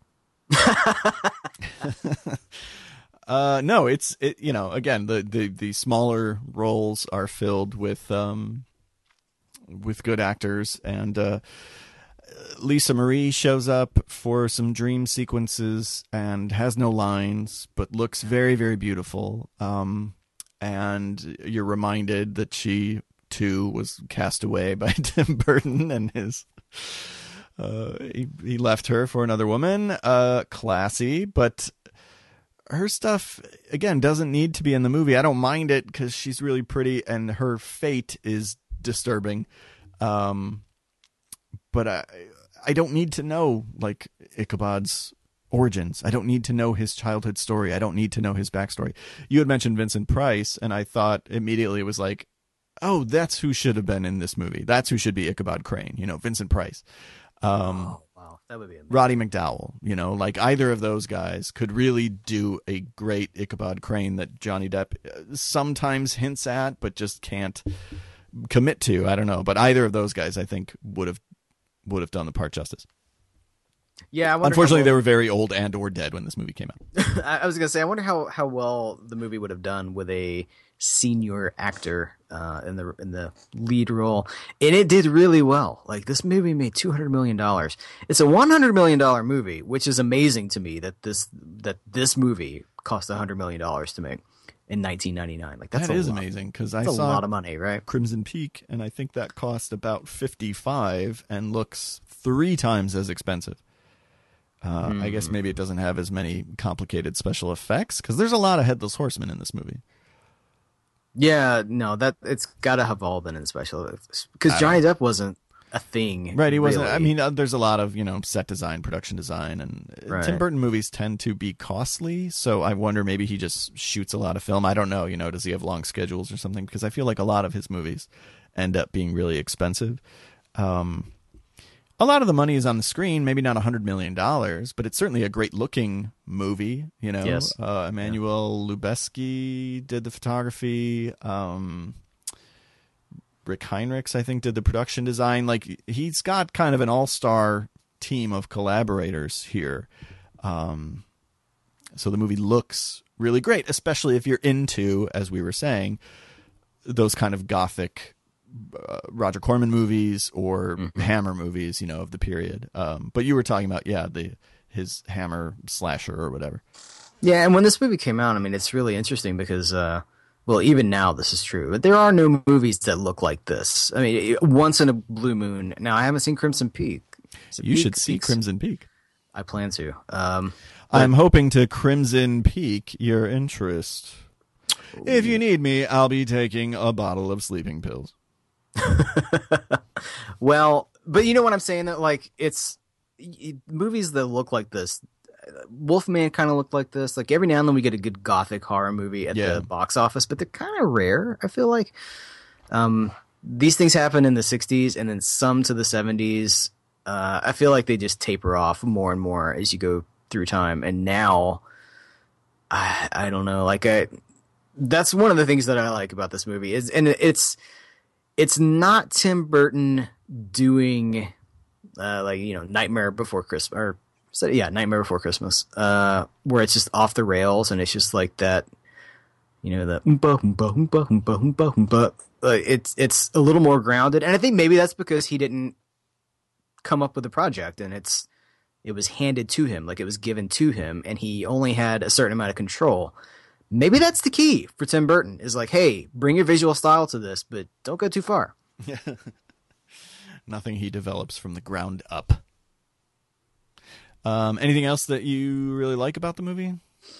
uh, no, it's it. You know, again, the, the, the smaller roles are filled with um, with good actors, and uh, Lisa Marie shows up for some dream sequences and has no lines, but looks very, very beautiful. Um, and you're reminded that she too was cast away by Tim Burton and his. Uh, he, he left her for another woman. Uh, classy, but her stuff again doesn't need to be in the movie. I don't mind it because she's really pretty and her fate is disturbing. Um, but I, I don't need to know like Ichabod's origins. I don't need to know his childhood story. I don't need to know his backstory. You had mentioned Vincent Price, and I thought immediately it was like, oh, that's who should have been in this movie. That's who should be Ichabod Crane, you know, Vincent Price. Um, oh, wow. That would be amazing. Roddy McDowall, you know, like either of those guys could really do a great Ichabod Crane that Johnny Depp sometimes hints at, but just can't commit to. I don't know. But either of those guys, I think, would have would have done the part justice. Yeah, I wonder Unfortunately, how they well, were very old and or dead when this movie came out. I I was gonna say, I wonder how, how well the movie would have done with a senior actor uh, in the in the lead role, and it did really well. Like this movie made two hundred million dollars. It's a one hundred million dollar movie, which is amazing to me that this that this movie cost a hundred million dollars to make in nineteen ninety nine. Like that's That a is lot. amazing because I That's a saw lot of money, right? Crimson Peak, and I think that cost about fifty-five and looks three times as expensive. Uh, I guess maybe it doesn't have as many complicated special effects because there's a lot of headless horsemen in this movie. Yeah, no, that it's got to have all been in special because I Johnny Depp wasn't a thing, Right, he wasn't. I really. mean, uh, there's a lot of, you know, set design, production design, and uh, Right. Tim Burton movies tend to be costly. So I wonder maybe he just shoots a lot of film. I don't know. You know, does he have long schedules or something? Because I feel like a lot of his movies end up being really expensive. Um, a lot of the money is on the screen. Maybe not a hundred million dollars, but it's certainly a great looking movie. You know, Yes. uh, Emmanuel Lubezki did the photography. Um, Rick Heinrichs, I think, did the production design. Like, he's got kind of an all-star team of collaborators here. Um, so the movie looks really great, especially if you're into, as we were saying, those kind of gothic uh, Roger Corman movies or Mm-hmm. Hammer movies, you know, of the period. Um, but you were talking about, yeah, the his Hammer slasher or whatever. Yeah, and when this movie came out, I mean, it's really interesting because, uh, well, even now this is true, but there are no movies that look like this. I mean, once in a blue moon. Now, I haven't seen Crimson Peak. Is it You Peak? should see Peaks? Crimson Peak. I plan to. Um, I'm hoping to Crimson Peak your interest. If you need me, I'll be taking a bottle of sleeping pills. well, but you know what I'm saying? That like it's y- movies that look like this. Wolfman kind of looked like this. Like every now and then we get a good gothic horror movie at Yeah. the box office, but they're kind of rare. I feel like um, these things happen in the sixties and then some to the seventies. Uh, I feel like they just taper off more and more as you go through time. And now, I, I don't know. Like I, that's one of the things that I like about this movie is, and it's it's not Tim Burton doing uh, like you know Nightmare Before Christmas or so, yeah Nightmare Before Christmas, uh, where it's just off the rails and it's just like that, you know the oompa, oompa, oompa, oompa, oompa, oompa. Uh, it's it's a little more grounded, and I think maybe that's because he didn't come up with the project and it's it was handed to him, like it was given to him, and he only had a certain amount of control. Maybe that's the key for Tim Burton is like, hey, bring your visual style to this, but don't go too far. Nothing he develops from the ground up. Um, anything else that you really like about the movie?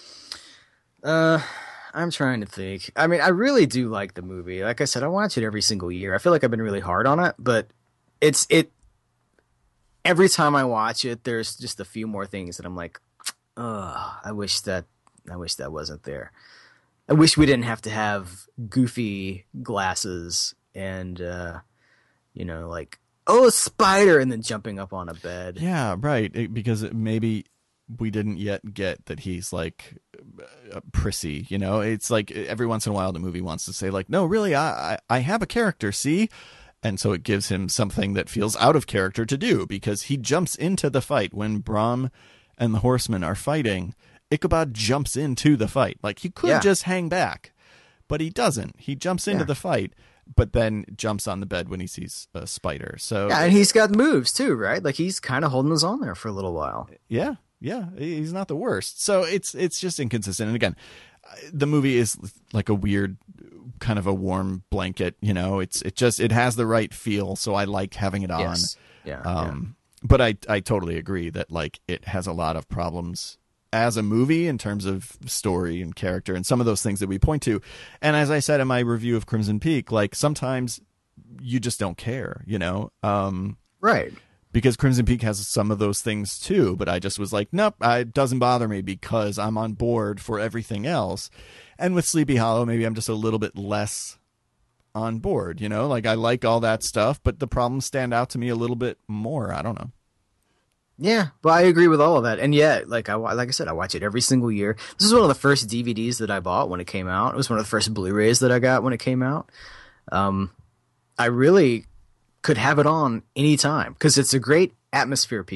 Uh, I'm trying to think. I mean, I really do like the movie. Like I said, I watch it every single year. I feel like I've been really hard on it, but it's it. Every time I watch it, there's just a few more things that I'm like, oh, I wish that I wish that wasn't there. I wish we didn't have to have goofy glasses and, uh, you know, like, oh, a spider, and then jumping up on a bed. Yeah, right. It- because it, maybe we didn't yet get that he's like uh, prissy. You know, it's like every once in a while the movie wants to say like, no, really, I I, I have a character. See. And so it gives him something that feels out of character to do because he jumps into the fight when Brahm and the horsemen are fighting. Ichabod jumps into the fight. Like he could Yeah. just hang back, but he doesn't. He jumps into Yeah. the fight, but then jumps on the bed when he sees a spider. So Yeah, and he's got moves too, right? Like he's kind of holding his own there for a little while. yeah, yeah, he's not the worst. So it's it's just inconsistent. And again, the movie is like a weird kind of a warm blanket. You know, it's it just it has the right feel. So I like having it on. Yes. Yeah. yeah. Um, but I I totally agree that like it has a lot of problems as a movie in terms of story and character and some of those things that we point to. And as I said in my review of Crimson Peak, like sometimes you just don't care, you know, um, Right. because Crimson Peak has some of those things too. But I just was like, nope, it doesn't bother me because I'm on board for everything else. And with Sleepy Hollow, maybe I'm just a little bit less on board, you know, like I like all that stuff, but the problems stand out to me a little bit more. I don't know. Yeah, but I agree with all of that. And yeah, like I wa- like I said, I watch it every single year. This is one of the first D V Ds that I bought when it came out. It was one of the first Blu-rays that I got when it came out. Um, I really could have it on anytime because it's a great atmosphere piece.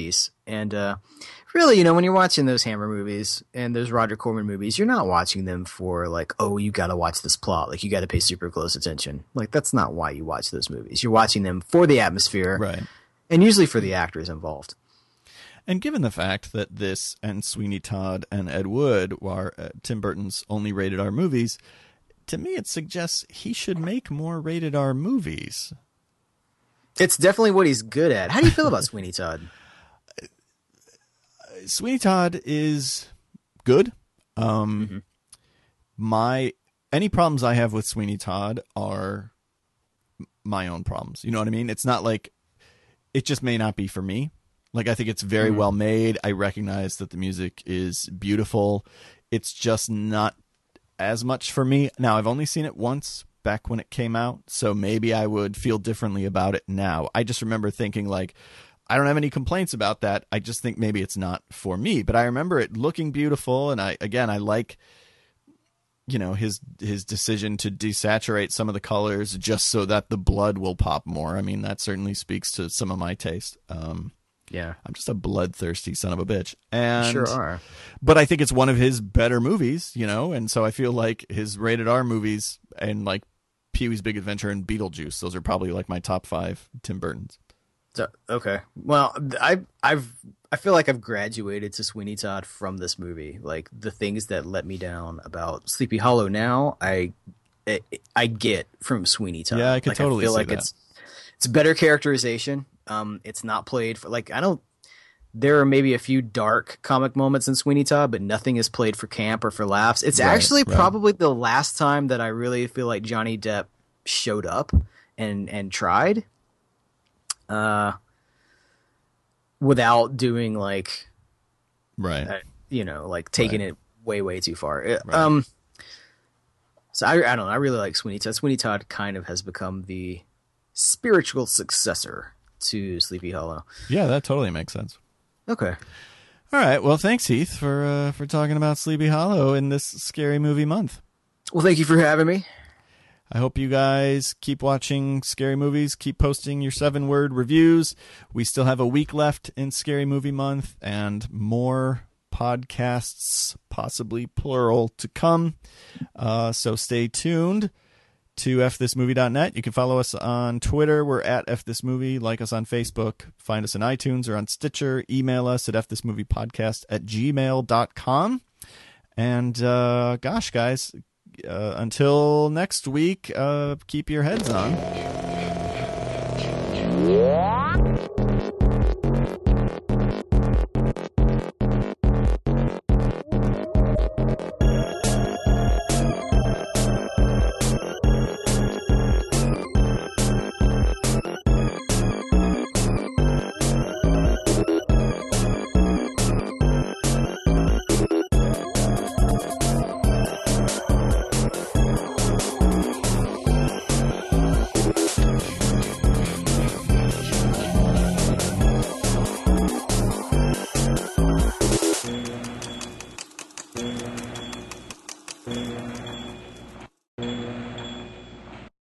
And uh, really, you know, when you're watching those Hammer movies and those Roger Corman movies, you're not watching them for like, oh, you got to watch this plot. Like, you got to pay super close attention. Like, that's not why you watch those movies. You're watching them for the atmosphere, Right. and usually for the actors involved. And given the fact that this and Sweeney Todd and Ed Wood are uh, Tim Burton's only rated R movies, to me it suggests he should make more rated R movies. It's definitely what he's good at. How do you feel about Sweeney Todd? Sweeney Todd is good. Um, mm-hmm. My any problems I have with Sweeney Todd are my own problems. You know what I mean? It's not like it just may not be for me. Like, I think it's very mm-hmm. well made. I recognize that the music is beautiful. It's just not as much for me. Now, I've only seen it once back when it came out, so maybe I would feel differently about it now. I just remember thinking, like, I don't have any complaints about that. I just think maybe it's not for me. But I remember it looking beautiful, and I again, I like, you know, his his decision to desaturate some of the colors just so that the blood will pop more. I mean, that certainly speaks to some of my taste. Um Yeah. I'm just a bloodthirsty son of a bitch. And, sure are. But I think it's one of his better movies, you know, and so I feel like his rated R movies and like Pee-wee's Big Adventure and Beetlejuice, those are probably like my top five Tim Burtons. So, okay. Well, I I've I feel like I've graduated to Sweeney Todd from this movie. Like, the things that let me down about Sleepy Hollow now, I I, I get from Sweeney Todd. Yeah, I could like, totally I feel see like that. it's it's better characterization. Um, it's not played for, like, I don't, there are maybe a few dark comic moments in Sweeney Todd, but nothing is played for camp or for laughs. It's right, actually right. probably the last time that I really feel like Johnny Depp showed up and, and tried, uh, without doing like, right. uh, you know, like taking right. it way, way too far. It, right. Um, so I, I don't know. I really like Sweeney Todd. Sweeney Todd kind of has become the spiritual successor to Sleepy Hollow. Yeah, that totally makes sense. Okay. All right. Well, thanks, Heath, for uh, for talking about Sleepy Hollow in this scary movie month. Well, thank you for having me. I hope you guys keep watching scary movies, keep posting your seven-word reviews. We still have a week left in Scary Movie Month and more podcasts, possibly plural, to come. Uh, so stay tuned to f this movie dot net. You can follow us on Twitter. We're at fthismovie. Like us on Facebook. Find us on iTunes or on Stitcher. Email us at fthismoviepodcast at gmail dot com. And uh, gosh, guys, uh, until next week, uh, keep your heads on.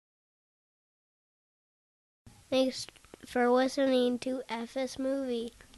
Thanks for listening to F S Movie.